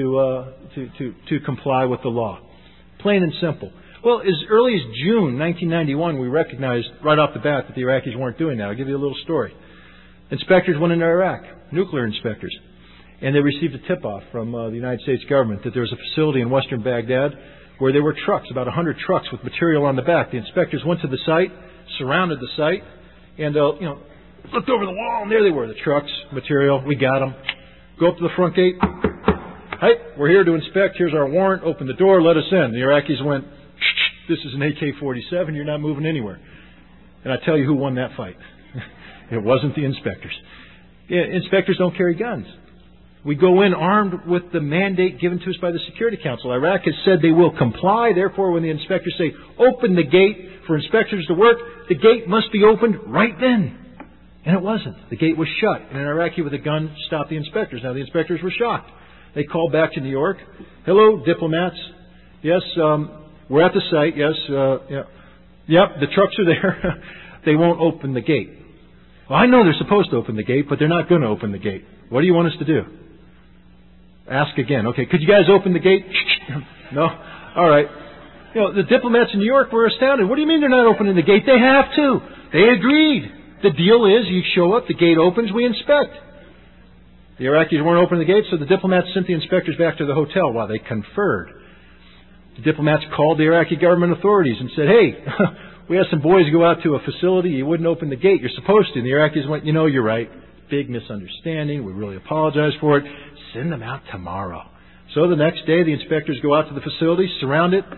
S2: to comply with the law. Plain and simple. Well, as early as June 1991, we recognized right off the bat that the Iraqis weren't doing that. I'll give you a little story. Inspectors went into Iraq, nuclear inspectors, and they received a tip-off from the United States government that there was a facility in western Baghdad where there were trucks, about 100 trucks with material on the back. The inspectors went to the site, surrounded the site, and looked over the wall, and there they were, the trucks, material. We got them. Go up to the front gate. Hey, we're here to inspect. Here's our warrant. Open the door. Let us in. The Iraqis went, this is an AK-47. You're not moving anywhere. And I tell you who won that fight. It wasn't the inspectors. Yeah, inspectors don't carry guns. We go in armed with the mandate given to us by the Security Council. Iraq has said they will comply. Therefore, when the inspectors say, open the gate for inspectors to work, the gate must be opened right then. And it wasn't. The gate was shut. And an Iraqi with a gun stopped the inspectors. Now, the inspectors were shocked. They called back to New York. Hello, diplomats. Yes, we're at the site. Yes, Yep, the trucks are there. They won't open the gate. Well, I know they're supposed to open the gate, but they're not going to open the gate. What do you want us to do? Ask again. Okay, could you guys open the gate? No? All right. You know, the diplomats in New York were astounded. What do you mean they're not opening the gate? They have to. They agreed. The deal is you show up, the gate opens, we inspect. The Iraqis weren't opening the gate, so the diplomats sent the inspectors back to the hotel while they conferred. The diplomats called the Iraqi government authorities and said, hey, we had some boys go out to a facility. You wouldn't open the gate. You're supposed to. And the Iraqis went, you know, you're right. Big misunderstanding. We really apologize for it. Send them out tomorrow. So the next day, the inspectors go out to the facility, surround it.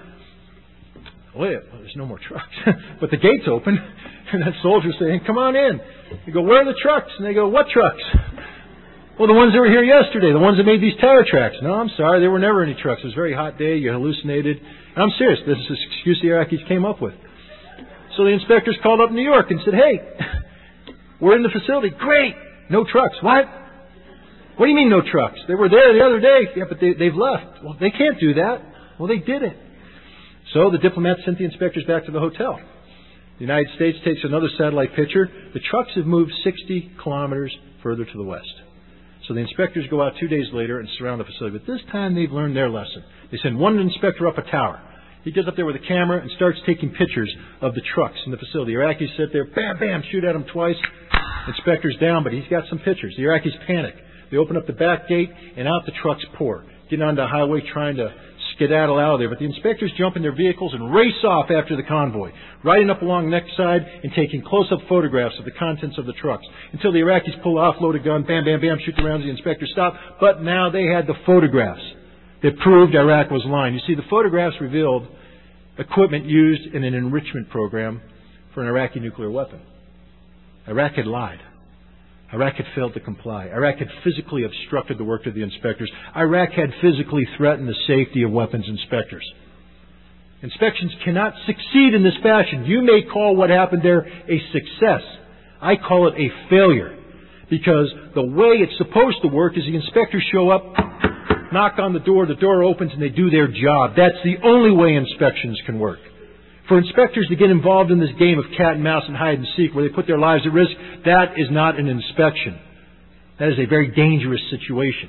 S2: Wait, well, there's no more trucks. But the gate's open. And that soldier's saying, come on in. They go, where are the trucks? And they go, what trucks? Well, the ones that were here yesterday, the ones that made these tire tracks. No, I'm sorry, there were never any trucks. It was a very hot day, you hallucinated. And I'm serious, this is the excuse the Iraqis came up with. So the inspectors called up New York and said, hey, we're in the facility. Great, no trucks. What? What do you mean no trucks? They were there the other day. Yeah, but they've left. Well, they can't do that. Well, they didn't. So the diplomats sent the inspectors back to the hotel. The United States takes another satellite picture. The trucks have moved 60 kilometers further to the west. So the inspectors go out 2 days later and surround the facility. But this time they've learned their lesson. They send one inspector up a tower. He gets up there with a camera and starts taking pictures of the trucks in the facility. The Iraqis sit there, bam, bam, shoot at him twice. Inspector's down, but he's got some pictures. The Iraqis panic. They open up the back gate and out the trucks pour. Getting onto the highway trying to skedaddle out of there. But the inspectors jump in their vehicles and race off after the convoy, riding up along the next side and taking close-up photographs of the contents of the trucks. Until the Iraqis pull off, load a gun, bam, bam, bam, shoot the rounds, the inspectors stop. But now they had the photographs that proved Iraq was lying. You see, the photographs revealed equipment used in an enrichment program for an Iraqi nuclear weapon. Iraq had lied. Iraq had failed to comply. Iraq had physically obstructed the work of the inspectors. Iraq had physically threatened the safety of weapons inspectors. Inspections cannot succeed in this fashion. You may call what happened there a success. I call it a failure. Because the way it's supposed to work is the inspectors show up, knock on the door opens, and they do their job. That's the only way inspections can work. For inspectors to get involved in this game of cat and mouse and hide and seek where they put their lives at risk, that is not an inspection. That is a very dangerous situation.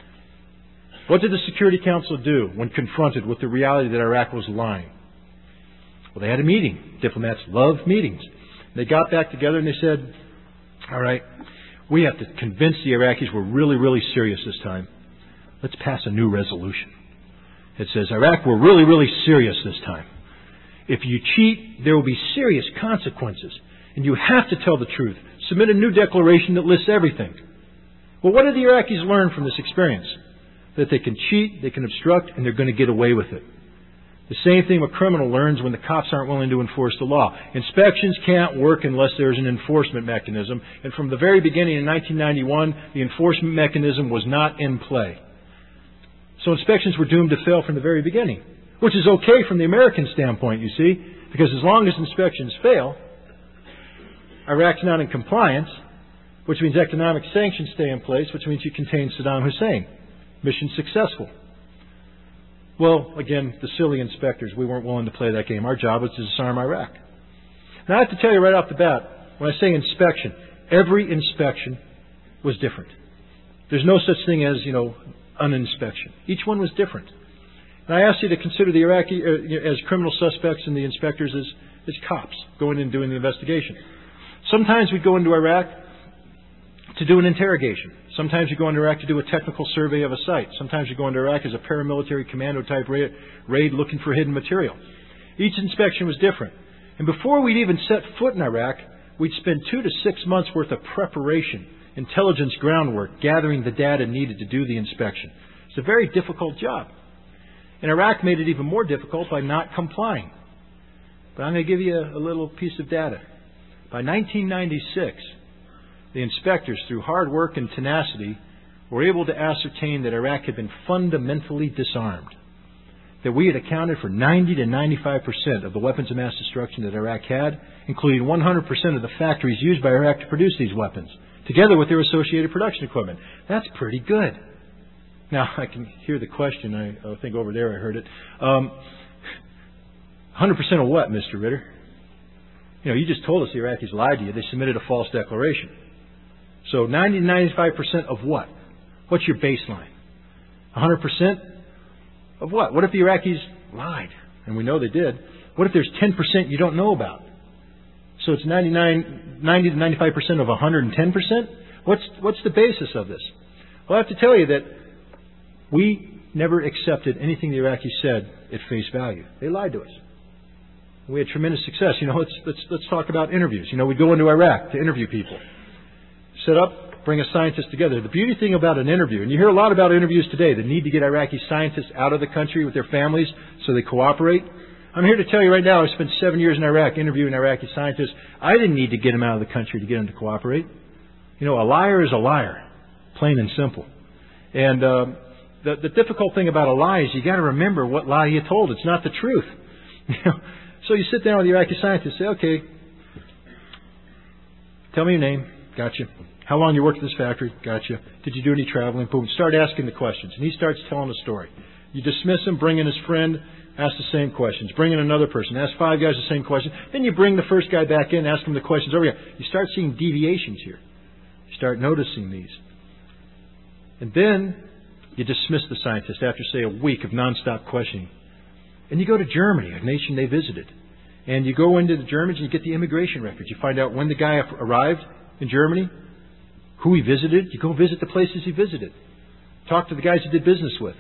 S2: What did the Security Council do when confronted with the reality that Iraq was lying? Well, they had a meeting. Diplomats love meetings. They got back together and they said, all right, we have to convince the Iraqis we're really, really serious this time. Let's pass a new resolution. It says, Iraq, we're really, really serious this time. If you cheat, there will be serious consequences. And you have to tell the truth. Submit a new declaration that lists everything. Well, what did the Iraqis learn from this experience? That they can cheat, they can obstruct, and they're going to get away with it. The same thing a criminal learns when the cops aren't willing to enforce the law. Inspections can't work unless there's an enforcement mechanism. And from the very beginning in 1991, the enforcement mechanism was not in play. So inspections were doomed to fail from the very beginning, which is okay from the American standpoint, you see, because as long as inspections fail, Iraq's not in compliance, which means economic sanctions stay in place, which means you contain Saddam Hussein. Mission successful. Well, again, the silly inspectors, we weren't willing to play that game. Our job was to disarm Iraq. Now, I have to tell you right off the bat, when I say inspection, every inspection was different. There's no such thing as, an inspection. Each one was different. And I asked you to consider the Iraqi as criminal suspects and the inspectors as cops going in and doing the investigation. Sometimes we'd go into Iraq to do an interrogation. Sometimes you go into Iraq to do a technical survey of a site. Sometimes you go into Iraq as a paramilitary commando type raid looking for hidden material. Each inspection was different. And before we'd even set foot in Iraq, we'd spend 2 to 6 months worth of preparation, intelligence groundwork, gathering the data needed to do the inspection. It's a very difficult job. And Iraq made it even more difficult by not complying. But I'm going to give you a little piece of data. By 1996, the inspectors, through hard work and tenacity, were able to ascertain that Iraq had been fundamentally disarmed. That we had accounted for 90 to 95% of the weapons of mass destruction that Iraq had, including 100% of the factories used by Iraq to produce these weapons, together with their associated production equipment. That's pretty good. Now, I can hear the question. I think over there I heard it. 100% of what, Mr. Ritter? You just told us the Iraqis lied to you. They submitted a false declaration. So 90 to 95% of what? What's your baseline? 100% of what? What if the Iraqis lied? And we know they did. What if there's 10% you don't know about? So it's 90 to 95% of 110%? What's the basis of this? Well, I have to tell you that we never accepted anything the Iraqis said at face value. They lied to us. We had tremendous success. Let's talk about interviews. We'd go into Iraq to interview people. Set up, bring a scientist together. The beauty thing about an interview, and you hear a lot about interviews today, the need to get Iraqi scientists out of the country with their families so they cooperate. I'm here to tell you right now, I spent 7 years in Iraq interviewing Iraqi scientists. I didn't need to get them out of the country to get them to cooperate. A liar is a liar, plain and simple. And the difficult thing about a lie is you got to remember what lie you told. It's not the truth. So you sit down with the Iraqi scientist, say, okay, tell me your name. Gotcha. How long you worked at this factory? Gotcha. Did you do any traveling? Boom. Start asking the questions. And he starts telling a story. You dismiss him, bring in his friend, ask the same questions. Bring in another person, ask 5 guys the same question. Then you bring the first guy back in, ask him the questions over again. You start seeing deviations here. You start noticing these. And then you dismiss the scientist after, say, a week of nonstop questioning. And you go to Germany, a nation they visited. And you go into the Germans and you get the immigration records. You find out when the guy arrived in Germany, who he visited. You go visit the places he visited. Talk to the guys he did business with.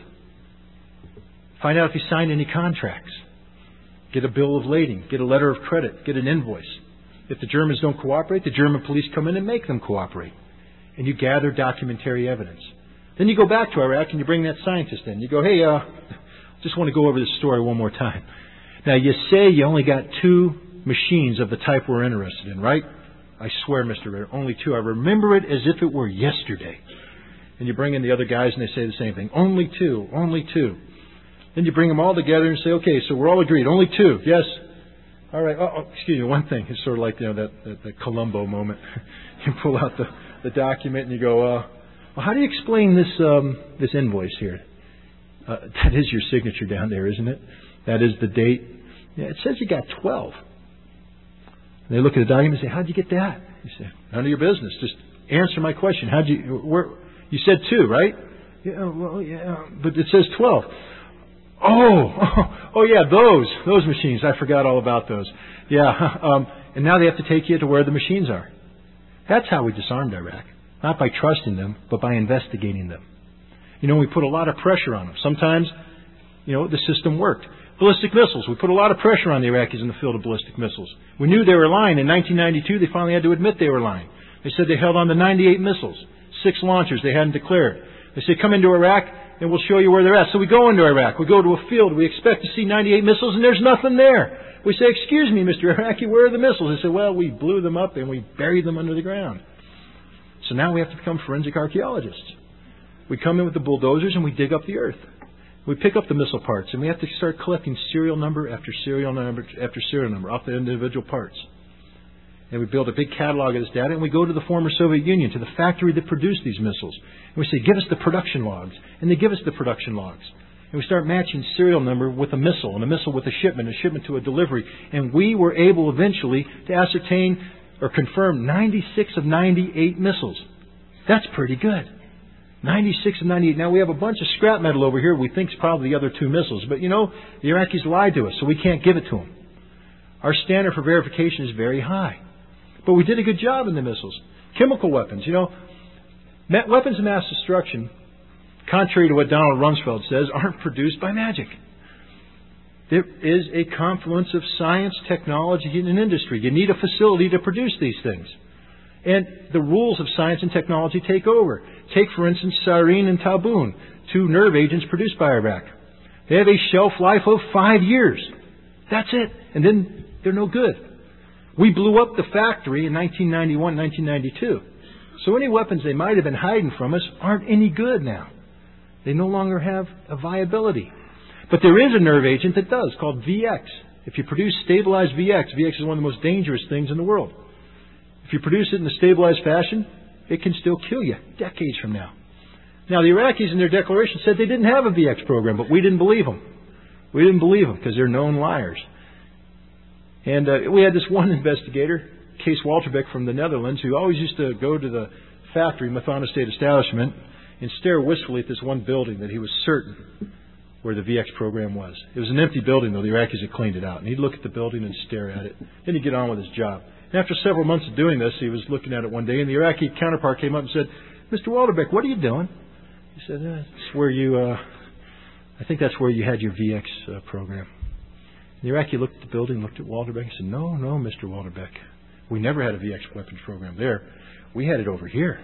S2: Find out if he signed any contracts. Get a bill of lading. Get a letter of credit. Get an invoice. If the Germans don't cooperate, the German police come in and make them cooperate. And you gather documentary evidence. Then you go back to Iraq and you bring that scientist in. You go, hey, just want to go over this story one more time. Now, you say you only got 2 machines of the type we're interested in, right? I swear, Mr. Ritter, only 2. I remember it as if it were yesterday. And you bring in the other guys and they say the same thing. Only 2. Only 2. Then you bring them all together and say, okay, so we're all agreed. Only 2. Yes. All right. Excuse me. One thing. It's sort of like, that Columbo moment. You pull out the document and you go, well, how do you explain this invoice here? That is your signature down there, isn't it? That is the date. Yeah, it says you got 12. And they look at the document and say, how'd you get that? You say, none of your business. Just answer my question. You said 2, right? Yeah, well, yeah, but it says 12. Oh yeah, those machines. I forgot all about those. Yeah, and now they have to take you to where the machines are. That's how we disarmed Iraq. Not by trusting them, but by investigating them. We put a lot of pressure on them. Sometimes, the system worked. Ballistic missiles. We put a lot of pressure on the Iraqis in the field of ballistic missiles. We knew they were lying. In 1992, they finally had to admit they were lying. They said they held on to 98 missiles, 6 launchers they hadn't declared. They said, come into Iraq and we'll show you where they're at. So we go into Iraq. We go to a field. We expect to see 98 missiles and there's nothing there. We say, excuse me, Mr. Iraqi, where are the missiles? They say, well, we blew them up and we buried them under the ground. So now we have to become forensic archaeologists. We come in with the bulldozers and we dig up the earth. We pick up the missile parts, and we have to start collecting serial number after serial number after serial number off the individual parts. And we build a big catalog of this data, and we go to the former Soviet Union, to the factory that produced these missiles. And we say, give us the production logs. And they give us the production logs. And we start matching serial number with a missile, and a missile with a shipment to a delivery. And we were able eventually to ascertain or confirm 96 of 98 missiles. That's pretty good. 96 of 98. Now we have a bunch of scrap metal over here we think is probably the other two missiles. But the Iraqis lied to us, so we can't give it to them. Our standard for verification is very high. But we did a good job in the missiles. Chemical weapons, weapons of mass destruction, contrary to what Donald Rumsfeld says, aren't produced by magic. There is a confluence of science, technology, and industry. You need a facility to produce these things. And the rules of science and technology take over. Take, for instance, Sarin and Taboon, two nerve agents produced by Iraq. They have a shelf life of 5 years. That's it. And then they're no good. We blew up the factory in 1991, 1992. So any weapons they might have been hiding from us aren't any good now. They no longer have a viability. But there is a nerve agent that does, called VX. If you produce stabilized VX is one of the most dangerous things in the world. If you produce it in a stabilized fashion, it can still kill you decades from now. Now, the Iraqis in their declaration said they didn't have a VX program, but we didn't believe them. We didn't believe them because they're known liars. And we had this one investigator, Kees Walterbeck from the Netherlands, who always used to go to the factory, Mathana State Establishment, and stare wistfully at this one building that he was certain where the VX program was. It was an empty building, though. The Iraqis had cleaned it out. And he'd look at the building and stare at it. Then he'd get on with his job. And after several months of doing this, he was looking at it one day, and the Iraqi counterpart came up and said, Mr. Walterbeck, what are you doing? He said, it's where I think that's where you had your VX program. And the Iraqi looked at the building, looked at Walterbeck, and said, no, Mr. Walterbeck. We never had a VX weapons program there. We had it over here.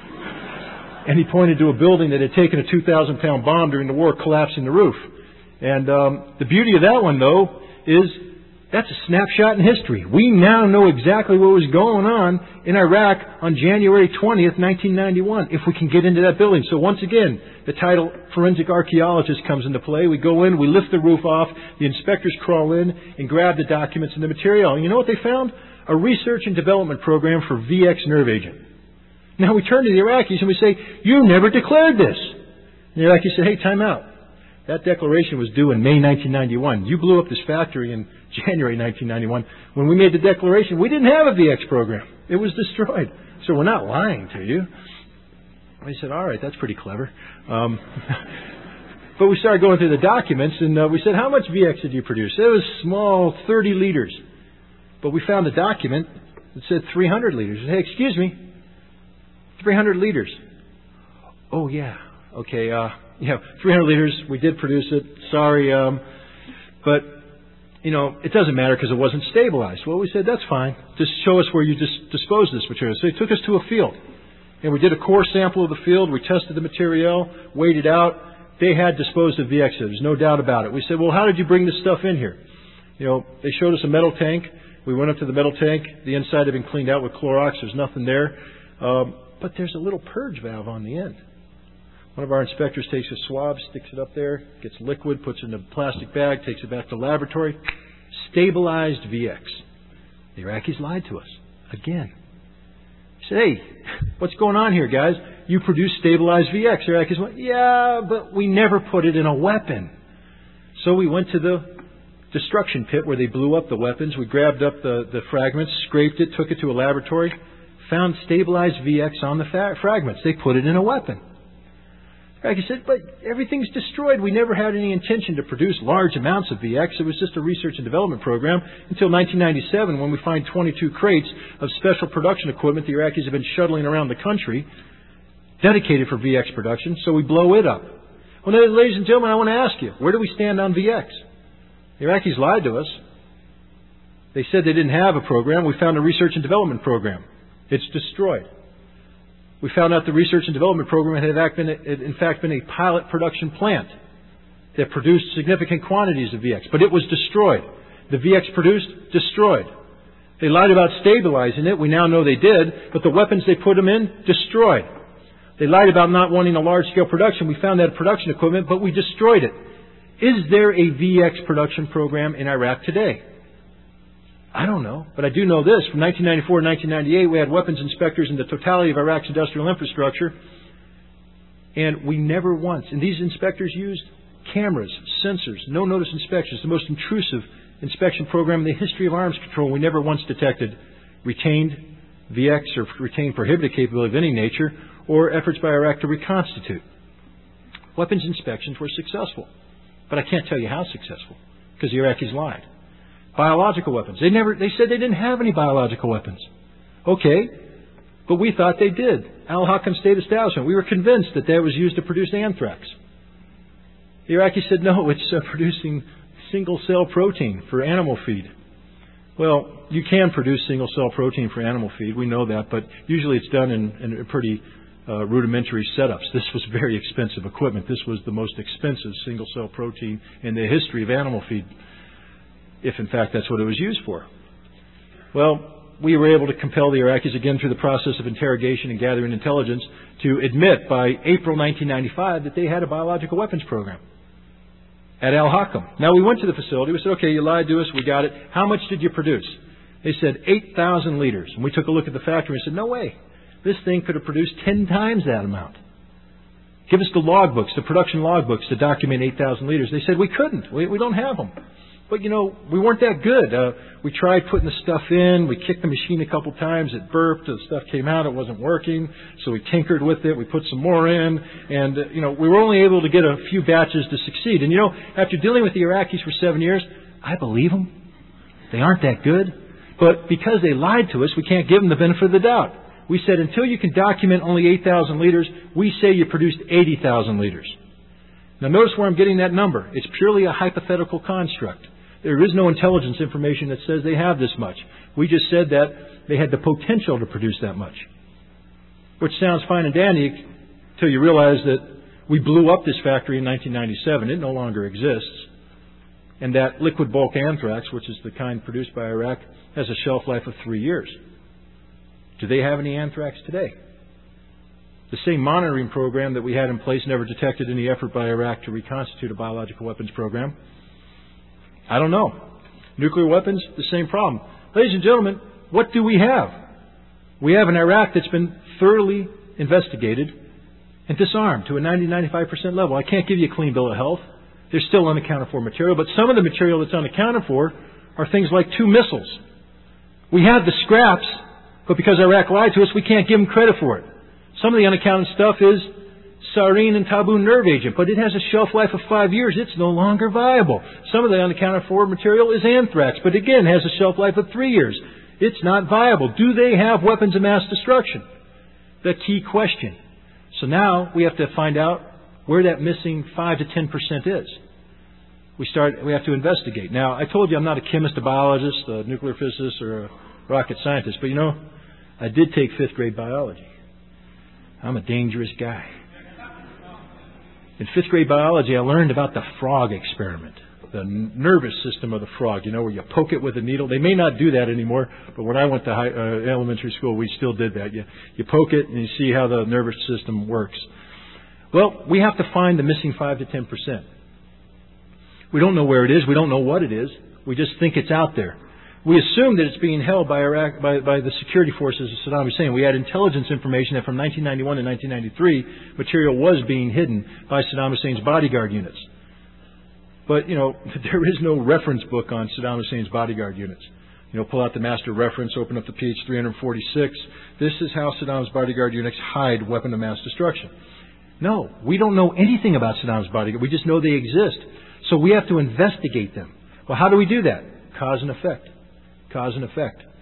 S2: And he pointed to a building that had taken a 2,000-pound bomb during the war, collapsing the roof. And the beauty of that one, though, is that's a snapshot in history. We now know exactly what was going on in Iraq on January 20th, 1991, if we can get into that building. So once again, the title forensic archaeologist comes into play. We go in, we lift the roof off, the inspectors crawl in and grab the documents and the material. And you know what they found? A research and development program for VX nerve agent. Now we turn to the Iraqis and we say, you never declared this. And the Iraqis say, hey, time out. That declaration was due in May 1991. You blew up this factory in January 1991. When we made the declaration, we didn't have a VX program. It was destroyed. So we're not lying to you. We said, all right, that's pretty clever. But we started going through the documents, and we said, how much VX did you produce? It was small, 30 liters. But we found the document that said 300 liters. We said, hey, excuse me, 300 liters. Oh, yeah. Okay, 300 liters, we did produce it. Sorry, but, it doesn't matter because it wasn't stabilized. Well, we said, that's fine. Just show us where you disposed this material. So they took us to a field. And we did a core sample of the field. We tested the material, weighed it out. They had disposed of VX. There's no doubt about it. We said, well, how did you bring this stuff in here? They showed us a metal tank. We went up to the metal tank. The inside had been cleaned out with Clorox. There's nothing there. But there's a little purge valve on the end. One of our inspectors takes a swab, sticks it up there, gets liquid, puts it in a plastic bag, takes it back to the laboratory. Stabilized VX. The Iraqis lied to us. Again. He said, hey, what's going on here, guys? You produce stabilized VX. The Iraqis went, yeah, but we never put it in a weapon. So we went to the destruction pit where they blew up the weapons. We grabbed up the fragments, scraped it, took it to a laboratory, found stabilized VX on the fragments. They put it in a weapon. Like I said, but everything's destroyed. We never had any intention to produce large amounts of VX. It was just a research and development program until 1997 when we find 22 crates of special production equipment the Iraqis have been shuttling around the country dedicated for VX production, so we blow it up. Well, now, ladies and gentlemen, I want to ask you, where do we stand on VX? The Iraqis lied to us. They said they didn't have a program. We found a research and development program. It's destroyed. We found out the research and development program had in fact been a pilot production plant that produced significant quantities of VX, but it was destroyed. The VX produced, destroyed. They lied about stabilizing it. We now know they did, but the weapons they put them in, destroyed. They lied about not wanting a large-scale production. We found that production equipment, but we destroyed it. Is there a VX production program in Iraq today? I don't know, but I do know this. From 1994 to 1998, we had weapons inspectors in the totality of Iraq's industrial infrastructure, and we never once, and these inspectors used cameras, sensors, no-notice inspections, the most intrusive inspection program in the history of arms control. We never once detected retained VX or retained prohibited capability of any nature or efforts by Iraq to reconstitute. Weapons inspections were successful, but I can't tell you how successful because the Iraqis lied. Biological weapons. They said they didn't have any biological weapons. Okay, but we thought they did. Al-Hakam State Establishment. We were convinced that was used to produce anthrax. The Iraqis said, no, it's producing single-cell protein for animal feed. Well, you can produce single-cell protein for animal feed. We know that, but usually it's done in pretty rudimentary setups. This was very expensive equipment. This was the most expensive single-cell protein in the history of animal feed, if in fact that's what it was used for. Well, we were able to compel the Iraqis, again through the process of interrogation and gathering intelligence, to admit by April 1995 that they had a biological weapons program at Al-Hakam. Now, we went to the facility. We said, okay, you lied to us. We got it. How much did you produce? They said 8,000 liters. And we took a look at the factory and said, no way. This thing could have produced 10 times that amount. Give us the logbooks, the production logbooks to document 8,000 liters. They said, we couldn't. We don't have them. But, we weren't that good. We tried putting the stuff in. We kicked the machine a couple times. It burped. The stuff came out. It wasn't working. So we tinkered with it. We put some more in. And, we were only able to get a few batches to succeed. And, after dealing with the Iraqis for 7 years, I believe them. They aren't that good. But because they lied to us, we can't give them the benefit of the doubt. We said, until you can document only 8,000 liters, we say you produced 80,000 liters. Now, notice where I'm getting that number. It's purely a hypothetical construct. There is no intelligence information that says they have this much. We just said that they had the potential to produce that much. Which sounds fine and dandy until you realize that we blew up this factory in 1997. It no longer exists. And that liquid bulk anthrax, which is the kind produced by Iraq, has a shelf life of 3 years. Do they have any anthrax today? The same monitoring program that we had in place never detected any effort by Iraq to reconstitute a biological weapons program. I don't know. Nuclear weapons, the same problem. Ladies and gentlemen, what do we have? We have an Iraq that's been thoroughly investigated and disarmed to a 90-95% level. I can't give you a clean bill of health. There's still unaccounted for material, but some of the material that's unaccounted for are things like 2 missiles. We have the scraps, but because Iraq lied to us, we can't give them credit for it. Some of the unaccounted stuff is sarin and tabu nerve agent, but it has a shelf life of 5 years. It's no longer viable. Some of the unaccounted for material is anthrax, but again has a shelf life of 3 years. It's not viable. Do they have weapons of mass destruction? The key question. So now we have to find out where that missing 5 to 10% is. We have to investigate. Now, I told you I'm not a chemist, a biologist, a nuclear physicist, or a rocket scientist, but I did take 5th grade biology. I'm a dangerous guy. In 5th grade biology, I learned about the frog experiment, the nervous system of the frog, where you poke it with a needle. They may not do that anymore, but when I went to elementary school, we still did that. You poke it and you see how the nervous system works. Well, we have to find the missing 5 to 10%. We don't know where it is. We don't know what it is. We just think it's out there. We assume that it's being held by Iraq, by the security forces of Saddam Hussein. We had intelligence information that from 1991 to 1993, material was being hidden by Saddam Hussein's bodyguard units. But, there is no reference book on Saddam Hussein's bodyguard units. Pull out the master reference, open up the page 346. This is how Saddam's bodyguard units hide weapon of mass destruction. No, we don't know anything about Saddam's bodyguard. We just know they exist. So we have to investigate them. Well, how do we do that? Cause and effect. Cause and effect.